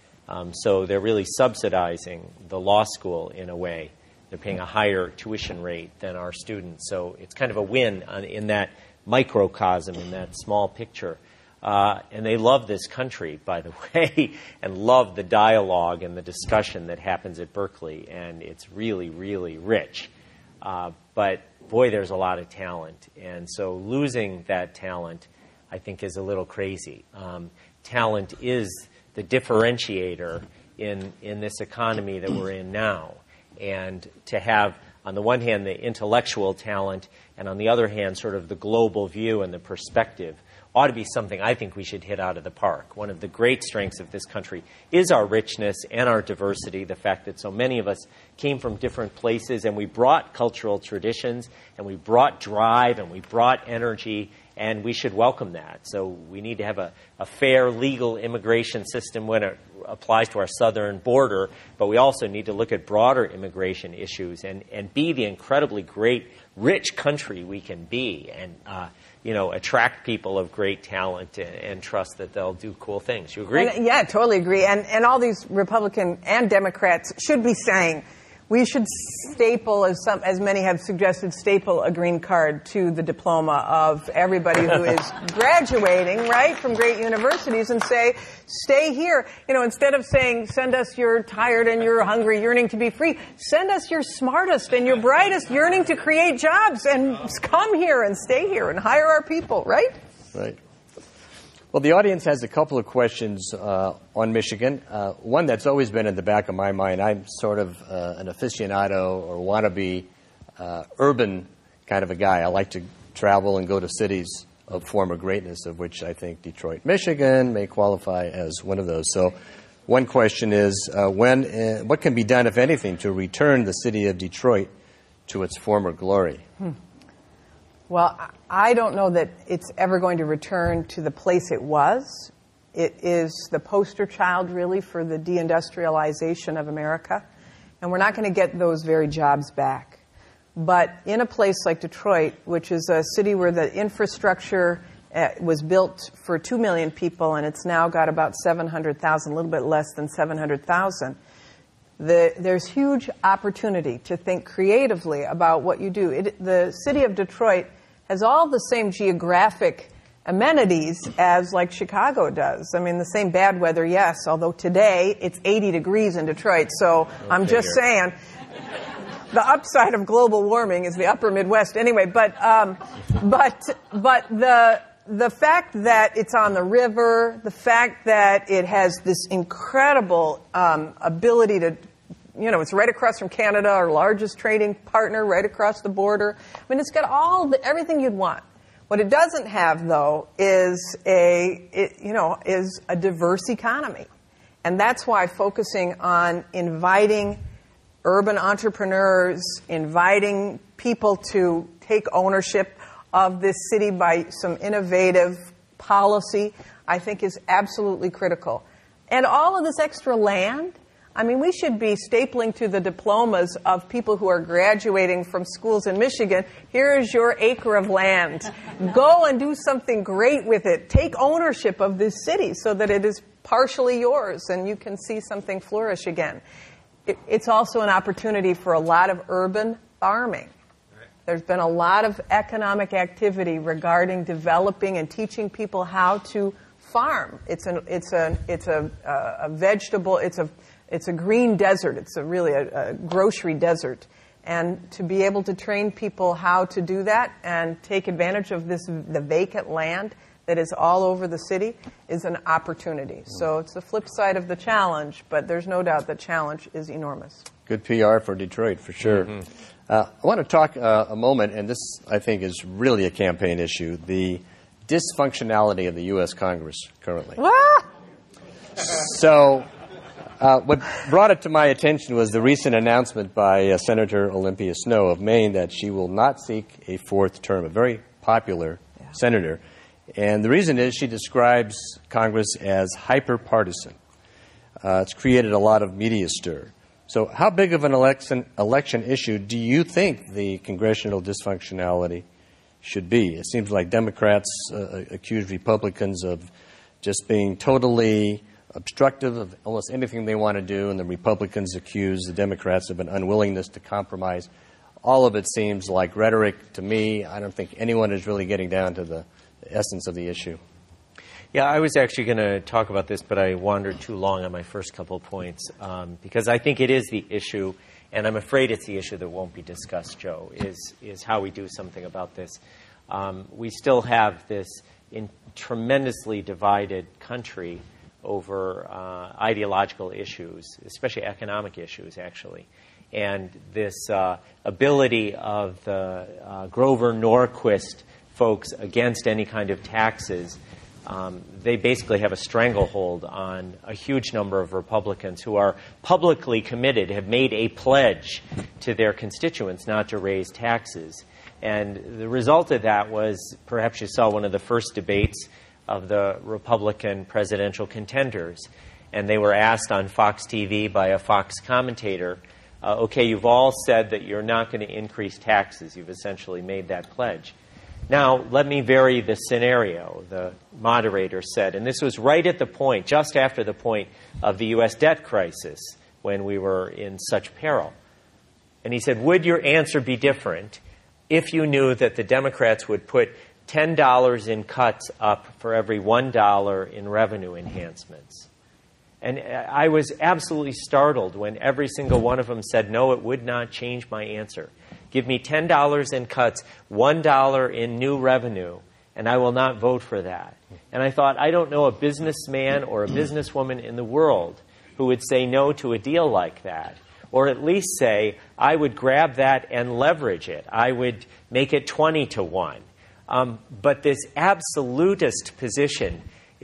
so they're really subsidizing the law school in a way. They're paying a higher tuition rate than our students, so it's kind of a win in that microcosm, in that small picture. And they love this country, by the way, and love the dialogue and the discussion that happens at Berkeley, and it's really, really rich. But, boy, there's a lot of talent, and so losing that talent, I think, is a little crazy. Talent is the differentiator in this economy that we're in now. And to have, on the one hand, the intellectual talent, and on the other hand, sort of the global view and the perspective, ought to be something I think we should hit out of the park. One of the great strengths of this country is our richness and our diversity, the fact that so many of us came from different places, and we brought cultural traditions, and we brought drive, and we brought energy, and we should welcome that. So we need to have a fair legal immigration system when it applies to our southern border, but we also need to look at broader immigration issues and be the incredibly great, rich country we can be, and attract people of great talent and trust that they'll do cool things. You agree? Yeah, totally agree. And all these Republican and Democrats should be saying, we should staple, as many have suggested, staple a green card to the diploma of everybody who is graduating, right, from great universities, and say, stay here. Instead of saying, send us your tired and your hungry, yearning to be free, send us your smartest and your brightest, yearning to create jobs, and come here and stay here and hire our people, right? Right. Well, the audience has a couple of questions on Michigan. One that's always been in the back of my mind. I'm sort of an aficionado or wannabe urban kind of a guy. I like to travel and go to cities of former greatness, of which I think Detroit, Michigan may qualify as one of those. So one question is, what can be done, if anything, to return the city of Detroit to its former glory? Well, I don't know that it's ever going to return to the place it was. It is the poster child, really, for the deindustrialization of America. And we're not going to get those very jobs back. But in a place like Detroit, which is a city where the infrastructure was built for 2 million people, and it's now got about 700,000, a little bit less than 700,000, there's huge opportunity to think creatively about what you do. The city of Detroit has all the same geographic amenities as like Chicago does. I mean, the same bad weather, yes, although today it's 80 degrees in Detroit. So I'm just saying the upside of global warming is the upper Midwest anyway. But the fact that it's on the river, the fact that it has this incredible ability to, it's right across from Canada, our largest trading partner, right across the border. I mean, it's got everything you'd want. What it doesn't have, though, is a diverse economy. And that's why focusing on inviting urban entrepreneurs, inviting people to take ownership of this city by some innovative policy, I think is absolutely critical. And all of this extra land, I mean, we should be stapling to the diplomas of people who are graduating from schools in Michigan, here is your acre of land. Go and do something great with it. Take ownership of this city so that it is partially yours and you can see something flourish again. It's also an opportunity for a lot of urban farming. There's been a lot of economic activity regarding developing and teaching people how to farm. It's a vegetable. It's a green desert. It's really a grocery desert. And to be able to train people how to do that and take advantage of the vacant land that is all over the city is an opportunity. So it's the flip side of the challenge, but there's no doubt the challenge is enormous. Good PR for Detroit, for sure. Mm-hmm. I want to talk a moment, and this, I think, is really a campaign issue, the dysfunctionality of the U.S. Congress currently. Ah! So what brought it to my attention was the recent announcement by Senator Olympia Snowe of Maine that she will not seek a fourth term, a very popular senator. And the reason is she describes Congress as hyper-partisan. It's created a lot of media stir. So how big of an election issue do you think the congressional dysfunctionality should be? It seems like Democrats accuse Republicans of just being totally obstructive of almost anything they want to do, and the Republicans accuse the Democrats of an unwillingness to compromise. All of it seems like rhetoric to me. I don't think anyone is really getting down to the essence of the issue. Yeah, I was actually going to talk about this, but I wandered too long on my first couple of points because I think it is the issue, and I'm afraid it's the issue that won't be discussed, Joe, is how we do something about this. We still have this tremendously divided country over ideological issues, especially economic issues, actually. And this ability of the Grover Norquist folks against any kind of taxes, they basically have a stranglehold on a huge number of Republicans who are publicly committed, have made a pledge to their constituents not to raise taxes. And the result of that was, perhaps you saw one of the first debates of the Republican presidential contenders, and they were asked on Fox TV by a Fox commentator, okay, you've all said that you're not going to increase taxes. You've essentially made that pledge. Now, let me vary the scenario, the moderator said, and this was right at the point, just after the point of the U.S. debt crisis when we were in such peril. And he said, would your answer be different if you knew that the Democrats would put $10 in cuts up for every $1 in revenue enhancements? And I was absolutely startled when every single one of them said, no, it would not change my answer. Give me $10 in cuts, $1 in new revenue, and I will not vote for that. And I thought, I don't know a businessman or a businesswoman in the world who would say no to a deal like that. Or at least say, I would grab that and leverage it. I would make it 20 to 1. But this absolutist position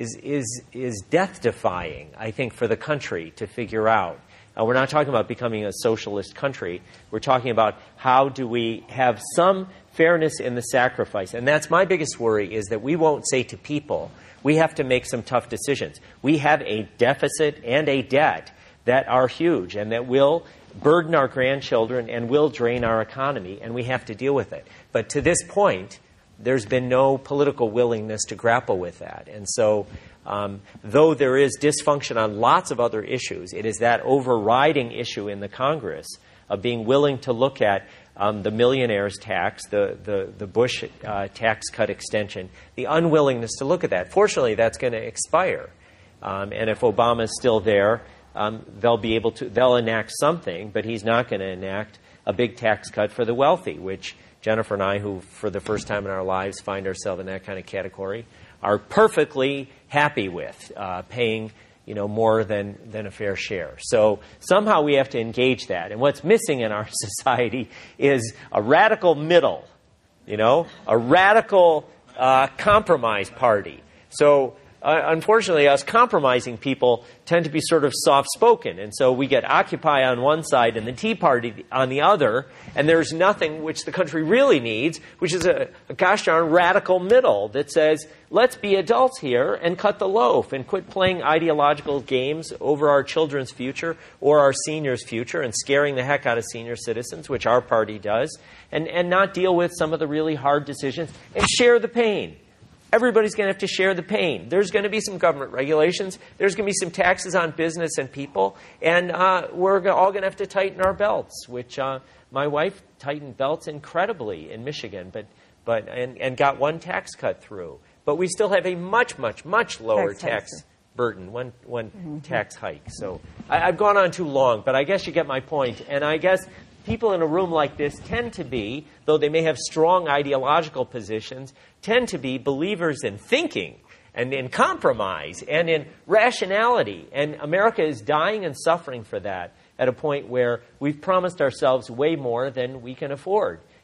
is death-defying, I think, for the country to figure out. We're not talking about becoming a socialist country. We're talking about how do we have some fairness in the sacrifice. And that's my biggest worry, is that we won't say to people, we have to make some tough decisions. We have a deficit and a debt that are huge and that will burden our grandchildren and will drain our economy, and we have to deal with it. But to this point, there's been no political willingness to grapple with that. And so though there is dysfunction on lots of other issues, it is that overriding issue in the Congress of being willing to look at the millionaire's tax, the Bush tax cut extension, the unwillingness to look at that. Fortunately, that's going to expire. And if Obama's still there, they'll enact something, but he's not going to enact a big tax cut for the wealthy, which Jennifer and I, who for the first time in our lives find ourselves in that kind of category, are perfectly happy with paying, more than a fair share. So somehow we have to engage that. And what's missing in our society is a radical middle, a radical compromise party. So unfortunately, us compromising people tend to be sort of soft-spoken. And so we get Occupy on one side and the Tea Party on the other, and there's nothing which the country really needs, which is a gosh darn radical middle that says, let's be adults here and cut the loaf and quit playing ideological games over our children's future or our seniors' future and scaring the heck out of senior citizens, which our party does, and not deal with some of the really hard decisions and share the pain. Everybody's going to have to share the pain. There's going to be some government regulations. There's going to be some taxes on business and people. And we're all going to have to tighten our belts, which my wife tightened belts incredibly in Michigan and got one tax cut through. But we still have a much, much, much lower tax burden, one tax hike. So I've gone on too long, but I guess you get my point. And I guess people in a room like this tend to be, though they may have strong ideological positions, tend to be believers in thinking and in compromise and in rationality. And America is dying and suffering for that at a point where we've promised ourselves way more than we can afford.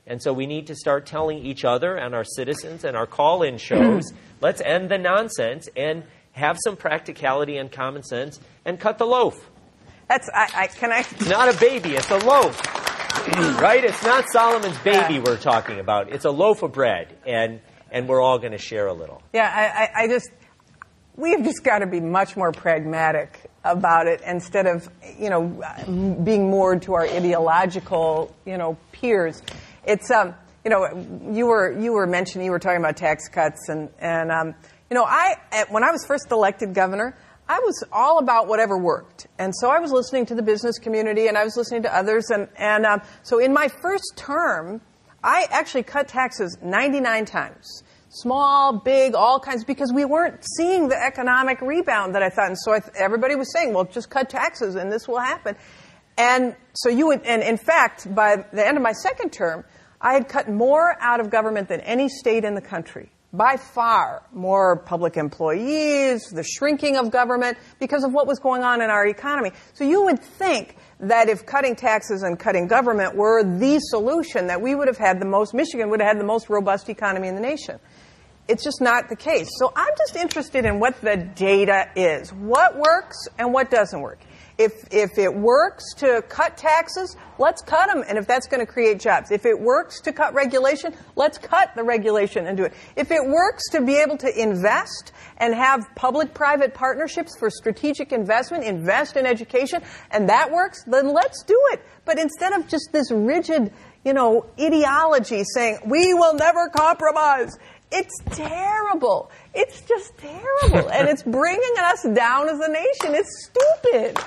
And so we need to start telling each other and our citizens and our call-in shows, let's end the nonsense and have some practicality and common sense and cut the loaf. It's not a baby, it's a loaf. Right? It's not Solomon's baby we're talking about. It's a loaf of bread, and we're all going to share a little. Yeah, we've just got to be much more pragmatic about it instead of, being moored to our ideological, peers. It's, you were mentioning, you were talking about tax cuts and when I was first elected governor, I was all about whatever worked. And so I was listening to the business community and I was listening to others. And so in my first term, I actually cut taxes 99 times. Small, big, all kinds, because we weren't seeing the economic rebound that I thought. And so everybody was saying, well, just cut taxes and this will happen. And so and in fact, by the end of my second term, I had cut more out of government than any state in the country. By far, more public employees, the shrinking of government because of what was going on in our economy. So you would think that if cutting taxes and cutting government were the solution, that we would have had Michigan would have had the most robust economy in the nation. It's just not the case. So I'm just interested in what the data is. What works and what doesn't work. If it works to cut taxes, let's cut them, and if that's going to create jobs. If it works to cut regulation, let's cut the regulation and do it. If it works to be able to invest and have public-private partnerships for strategic investment, invest in education, and that works, then let's do it. But instead of just this rigid, ideology saying, we will never compromise, it's terrible. It's just terrible. And it's bringing us down as a nation. It's stupid.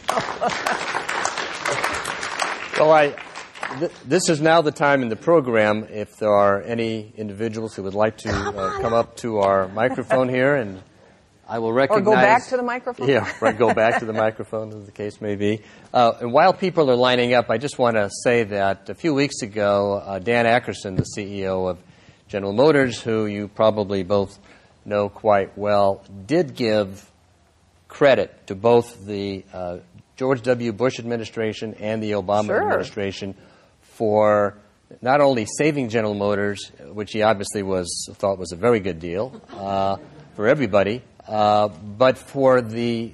Well, this is now the time in the program if there are any individuals who would like to come up to our microphone here, and I will recognize... Or go back to the microphone? Yeah, right, go back to the microphone, as the case may be. And while people are lining up, I just want to say that a few weeks ago, Dan Akerson, the CEO of General Motors, who you probably both know quite well, did give credit to both the George W. Bush administration and the Obama administration for not only saving General Motors, which he obviously thought was a very good deal for everybody, but for the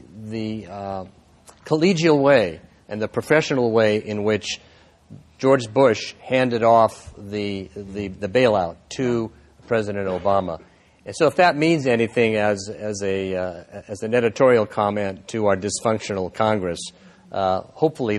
collegial way and the professional way in which George Bush handed off the bailout to President Obama. And so if that means anything as an editorial comment to our dysfunctional Congress, hopefully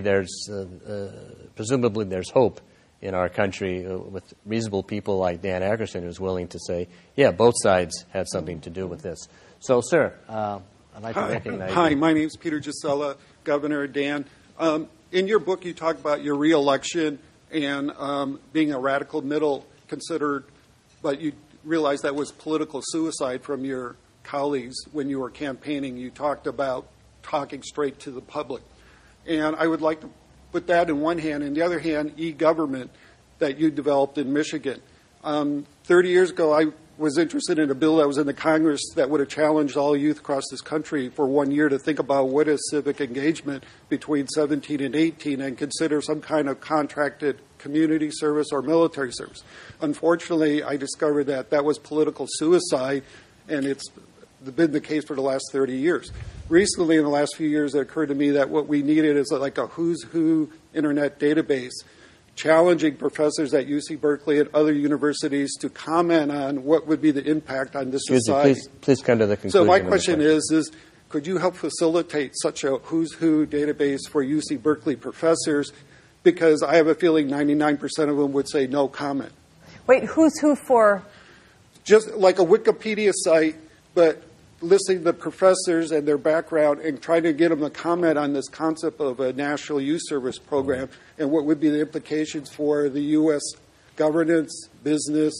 presumably there's hope in our country with reasonable people like Dan Akerson who's willing to say, yeah, both sides have something to do with this. So, sir, I'd like to recognize you. Hi, my name is Peter Gisela, Governor Dan. In your book, you talk about your reelection and being a radical middle considered, but you realized that was political suicide from your colleagues when you were campaigning. You talked about talking straight to the public. And I would like to put that in one hand. In the other hand, e-government that you developed in Michigan. 30 years ago, I was interested in a bill that was in the Congress that would have challenged all youth across this country for 1 year to think about what is civic engagement between 17 and 18 and consider some kind of contracted community service or military service. Unfortunately, I discovered that that was political suicide, and it's been the case for the last 30 years. Recently, in the last few years, it occurred to me that what we needed is like a who's who internet database challenging professors at UC Berkeley and other universities to comment on what would be the impact on this society. Please come to the conclusion. So my question is could you help facilitate such a who's who database for UC Berkeley professors? Because I have a feeling 99% of them would say no comment. Wait, who's who for? Just like a Wikipedia site, but listing the professors and their background and trying to get them to comment on this concept of a national youth service program and what would be the implications for the U.S. governance, business,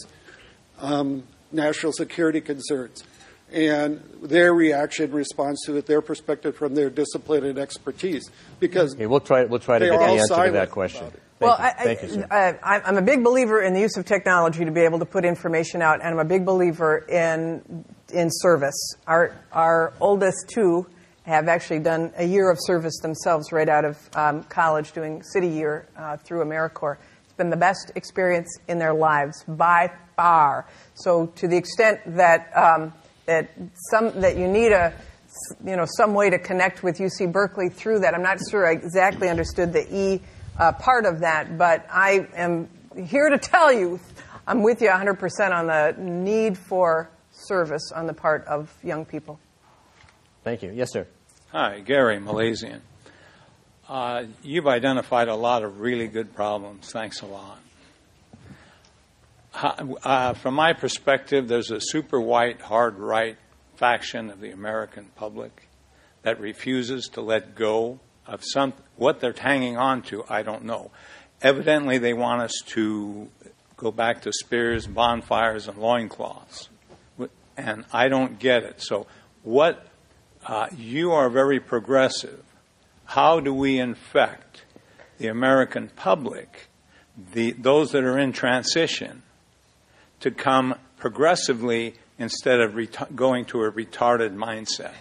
national security concerns, and their reaction, response to it, their perspective from their discipline and expertise. Because we'll try to get the answer to that question. Thank you, I'm a big believer in the use of technology to be able to put information out, and I'm a big believer in service. Our oldest two have actually done a year of service themselves right out of college, doing city year through AmeriCorps. been the best experience in their lives by far. So to the extent that that you need some way to connect with UC Berkeley through that, I'm not sure I exactly understood the E part of that, but I am here to tell you I'm with you 100% on the need for service on the part of young people. Thank you. Yes, sir. Hi, Gary, Malaysian. You've identified a lot of really good problems. Thanks a lot. From my perspective, there's a super white, hard right faction of the American public that refuses to let go of what they're hanging on to. I don't know. Evidently, they want us to go back to spears, bonfires, and loincloths. And I don't get it. So you are very progressive. How do we infect the American public, those that are in transition, to come progressively instead of going to a retarded mindset?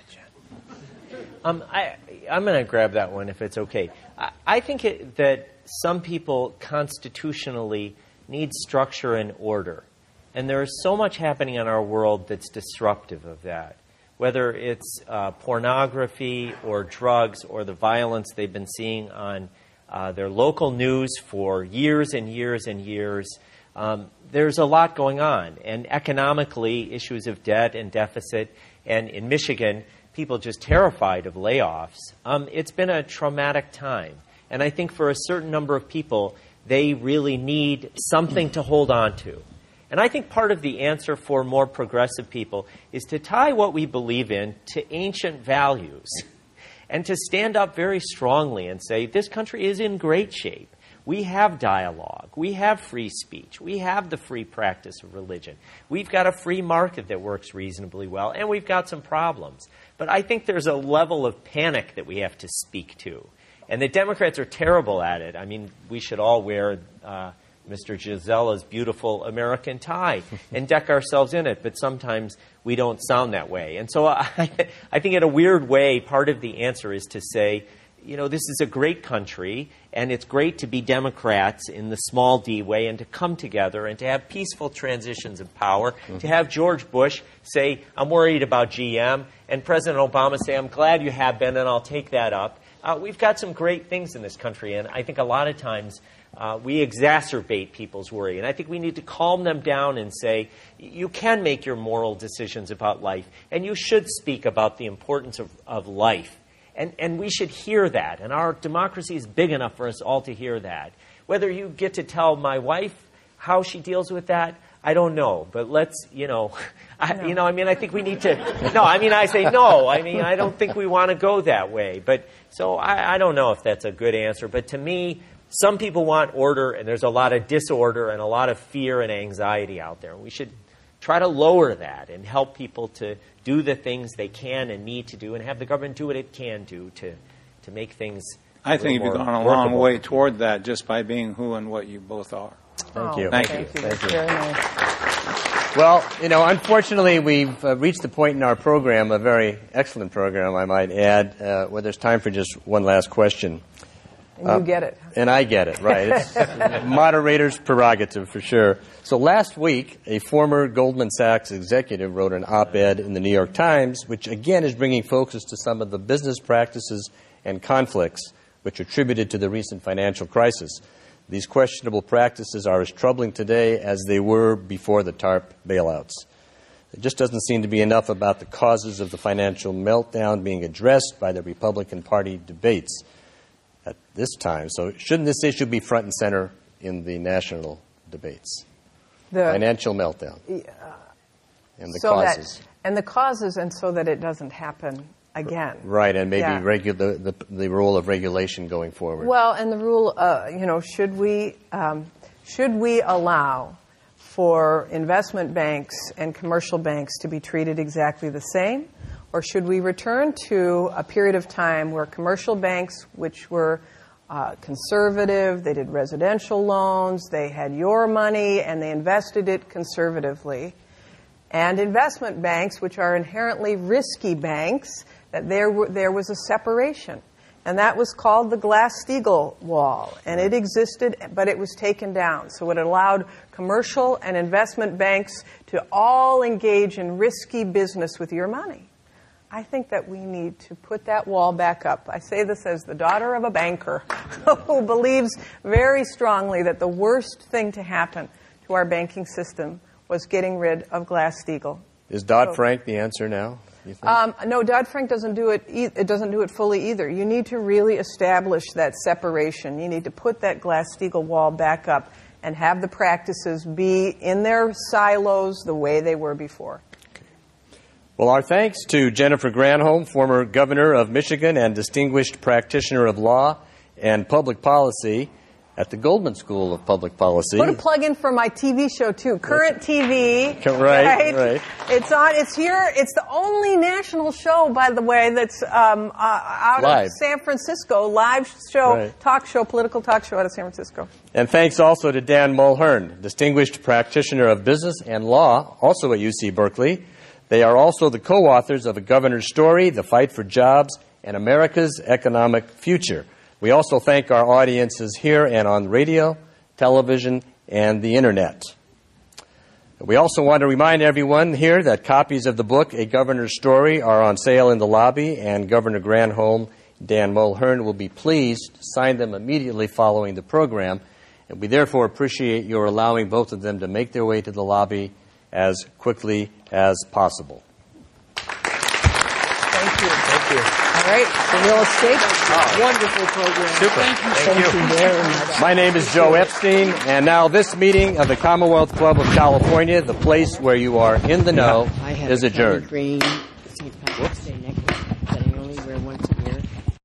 I'm going to grab that one if it's okay. I think that some people constitutionally need structure and order. And there is so much happening in our world that's disruptive of that. Whether it's pornography or drugs or the violence they've been seeing on their local news for years and years and years, there's a lot going on. And economically, issues of debt and deficit, and in Michigan, people just terrified of layoffs. It's been a traumatic time. And I think for a certain number of people, they really need something to hold on to. And I think part of the answer for more progressive people is to tie what we believe in to ancient values and to stand up very strongly and say, this country is in great shape. We have dialogue. We have free speech. We have the free practice of religion. We've got a free market that works reasonably well, and we've got some problems. But I think there's a level of panic that we have to speak to. And the Democrats are terrible at it. I mean, we should all wear Mr. Gisella's beautiful American tie and deck ourselves in it, but sometimes we don't sound that way. And so I think in a weird way, part of the answer is to say, this is a great country, and it's great to be Democrats in the small d way and to come together and to have peaceful transitions of power, to have George Bush say, I'm worried about GM, and President Obama say, I'm glad you have been, and I'll take that up. We've got some great things in this country, and I think a lot of times we exacerbate people's worry. And I think we need to calm them down and say, you can make your moral decisions about life, and you should speak about the importance of life. And we should hear that. And our democracy is big enough for us all to hear that. Whether you get to tell my wife how she deals with that, I don't know. But let's, I think we need to. No, I say no. I don't think we want to go that way. But so I don't know if that's a good answer. But to me, some people want order, and there's a lot of disorder and a lot of fear and anxiety out there. We should try to lower that and help people to do the things they can and need to do and have the government do what it can do to make things I think you've gone a long way toward that just by being who and what you both are. Thank you. Thank you. Thank you. Very nice. Well, unfortunately, we've reached the point in our program, a very excellent program, I might add, where there's time for just one last question. And you get it. And I get it, right. It's moderator's prerogative for sure. So last week, a former Goldman Sachs executive wrote an op-ed in the New York Times, which again is bringing focus to some of the business practices and conflicts which are attributed to the recent financial crisis. These questionable practices are as troubling today as they were before the TARP bailouts. There just doesn't seem to be enough about the causes of the financial meltdown being addressed by the Republican Party debates at this time. So shouldn't this issue be front and center in the national debates? The financial meltdown and the causes. And so that it doesn't happen again. Right, and maybe the role of regulation going forward. Well, and the rule, should we allow for investment banks and commercial banks to be treated exactly the same? Or should we return to a period of time where commercial banks, which were conservative, they did residential loans, they had your money, and they invested it conservatively, and investment banks, which are inherently risky banks, that there was a separation. And that was called the Glass-Steagall Wall. And it existed, but it was taken down. So it allowed commercial and investment banks to all engage in risky business with your money. I think that we need to put that wall back up. I say this as the daughter of a banker who believes very strongly that the worst thing to happen to our banking system was getting rid of Glass-Steagall. Is Dodd-Frank the answer now? You think? No, Dodd-Frank doesn't do it. It doesn't do it fully either. You need to really establish that separation. You need to put that Glass-Steagall wall back up and have the practices be in their silos the way they were before. Okay. Well, our thanks to Jennifer Granholm, former governor of Michigan and distinguished practitioner of law and public policy at the Goldman School of Public Policy. Put a plug in for my TV show too, Current TV. Right. It's on. It's here. It's the only national show, by the way, that's out live. of San Francisco. Live show, Right. talk show, political talk show out of San Francisco. And thanks also to Dan Mulhern, distinguished practitioner of business and law, also at UC Berkeley. They are also the co-authors of A Governor's Story, The Fight for Jobs, and America's Economic Future. We also thank our audiences here and on radio, television, and the Internet. We also want to remind everyone here that copies of the book, A Governor's Story, are on sale in the lobby, and Governor Granholm and Dan Mulhern will be pleased to sign them immediately following the program. And we therefore appreciate your allowing both of them to make their way to the lobby as quickly as possible. Thank you. Thank you. All right, the real estate. Wonderful program. Super. Thank you very much. My name is Joe Epstein, and now this meeting of the Commonwealth Club of California, the place where you are in the know, I had is a Kelly adjourned. Green St. Patrick's Day necklace that I only wear once a year.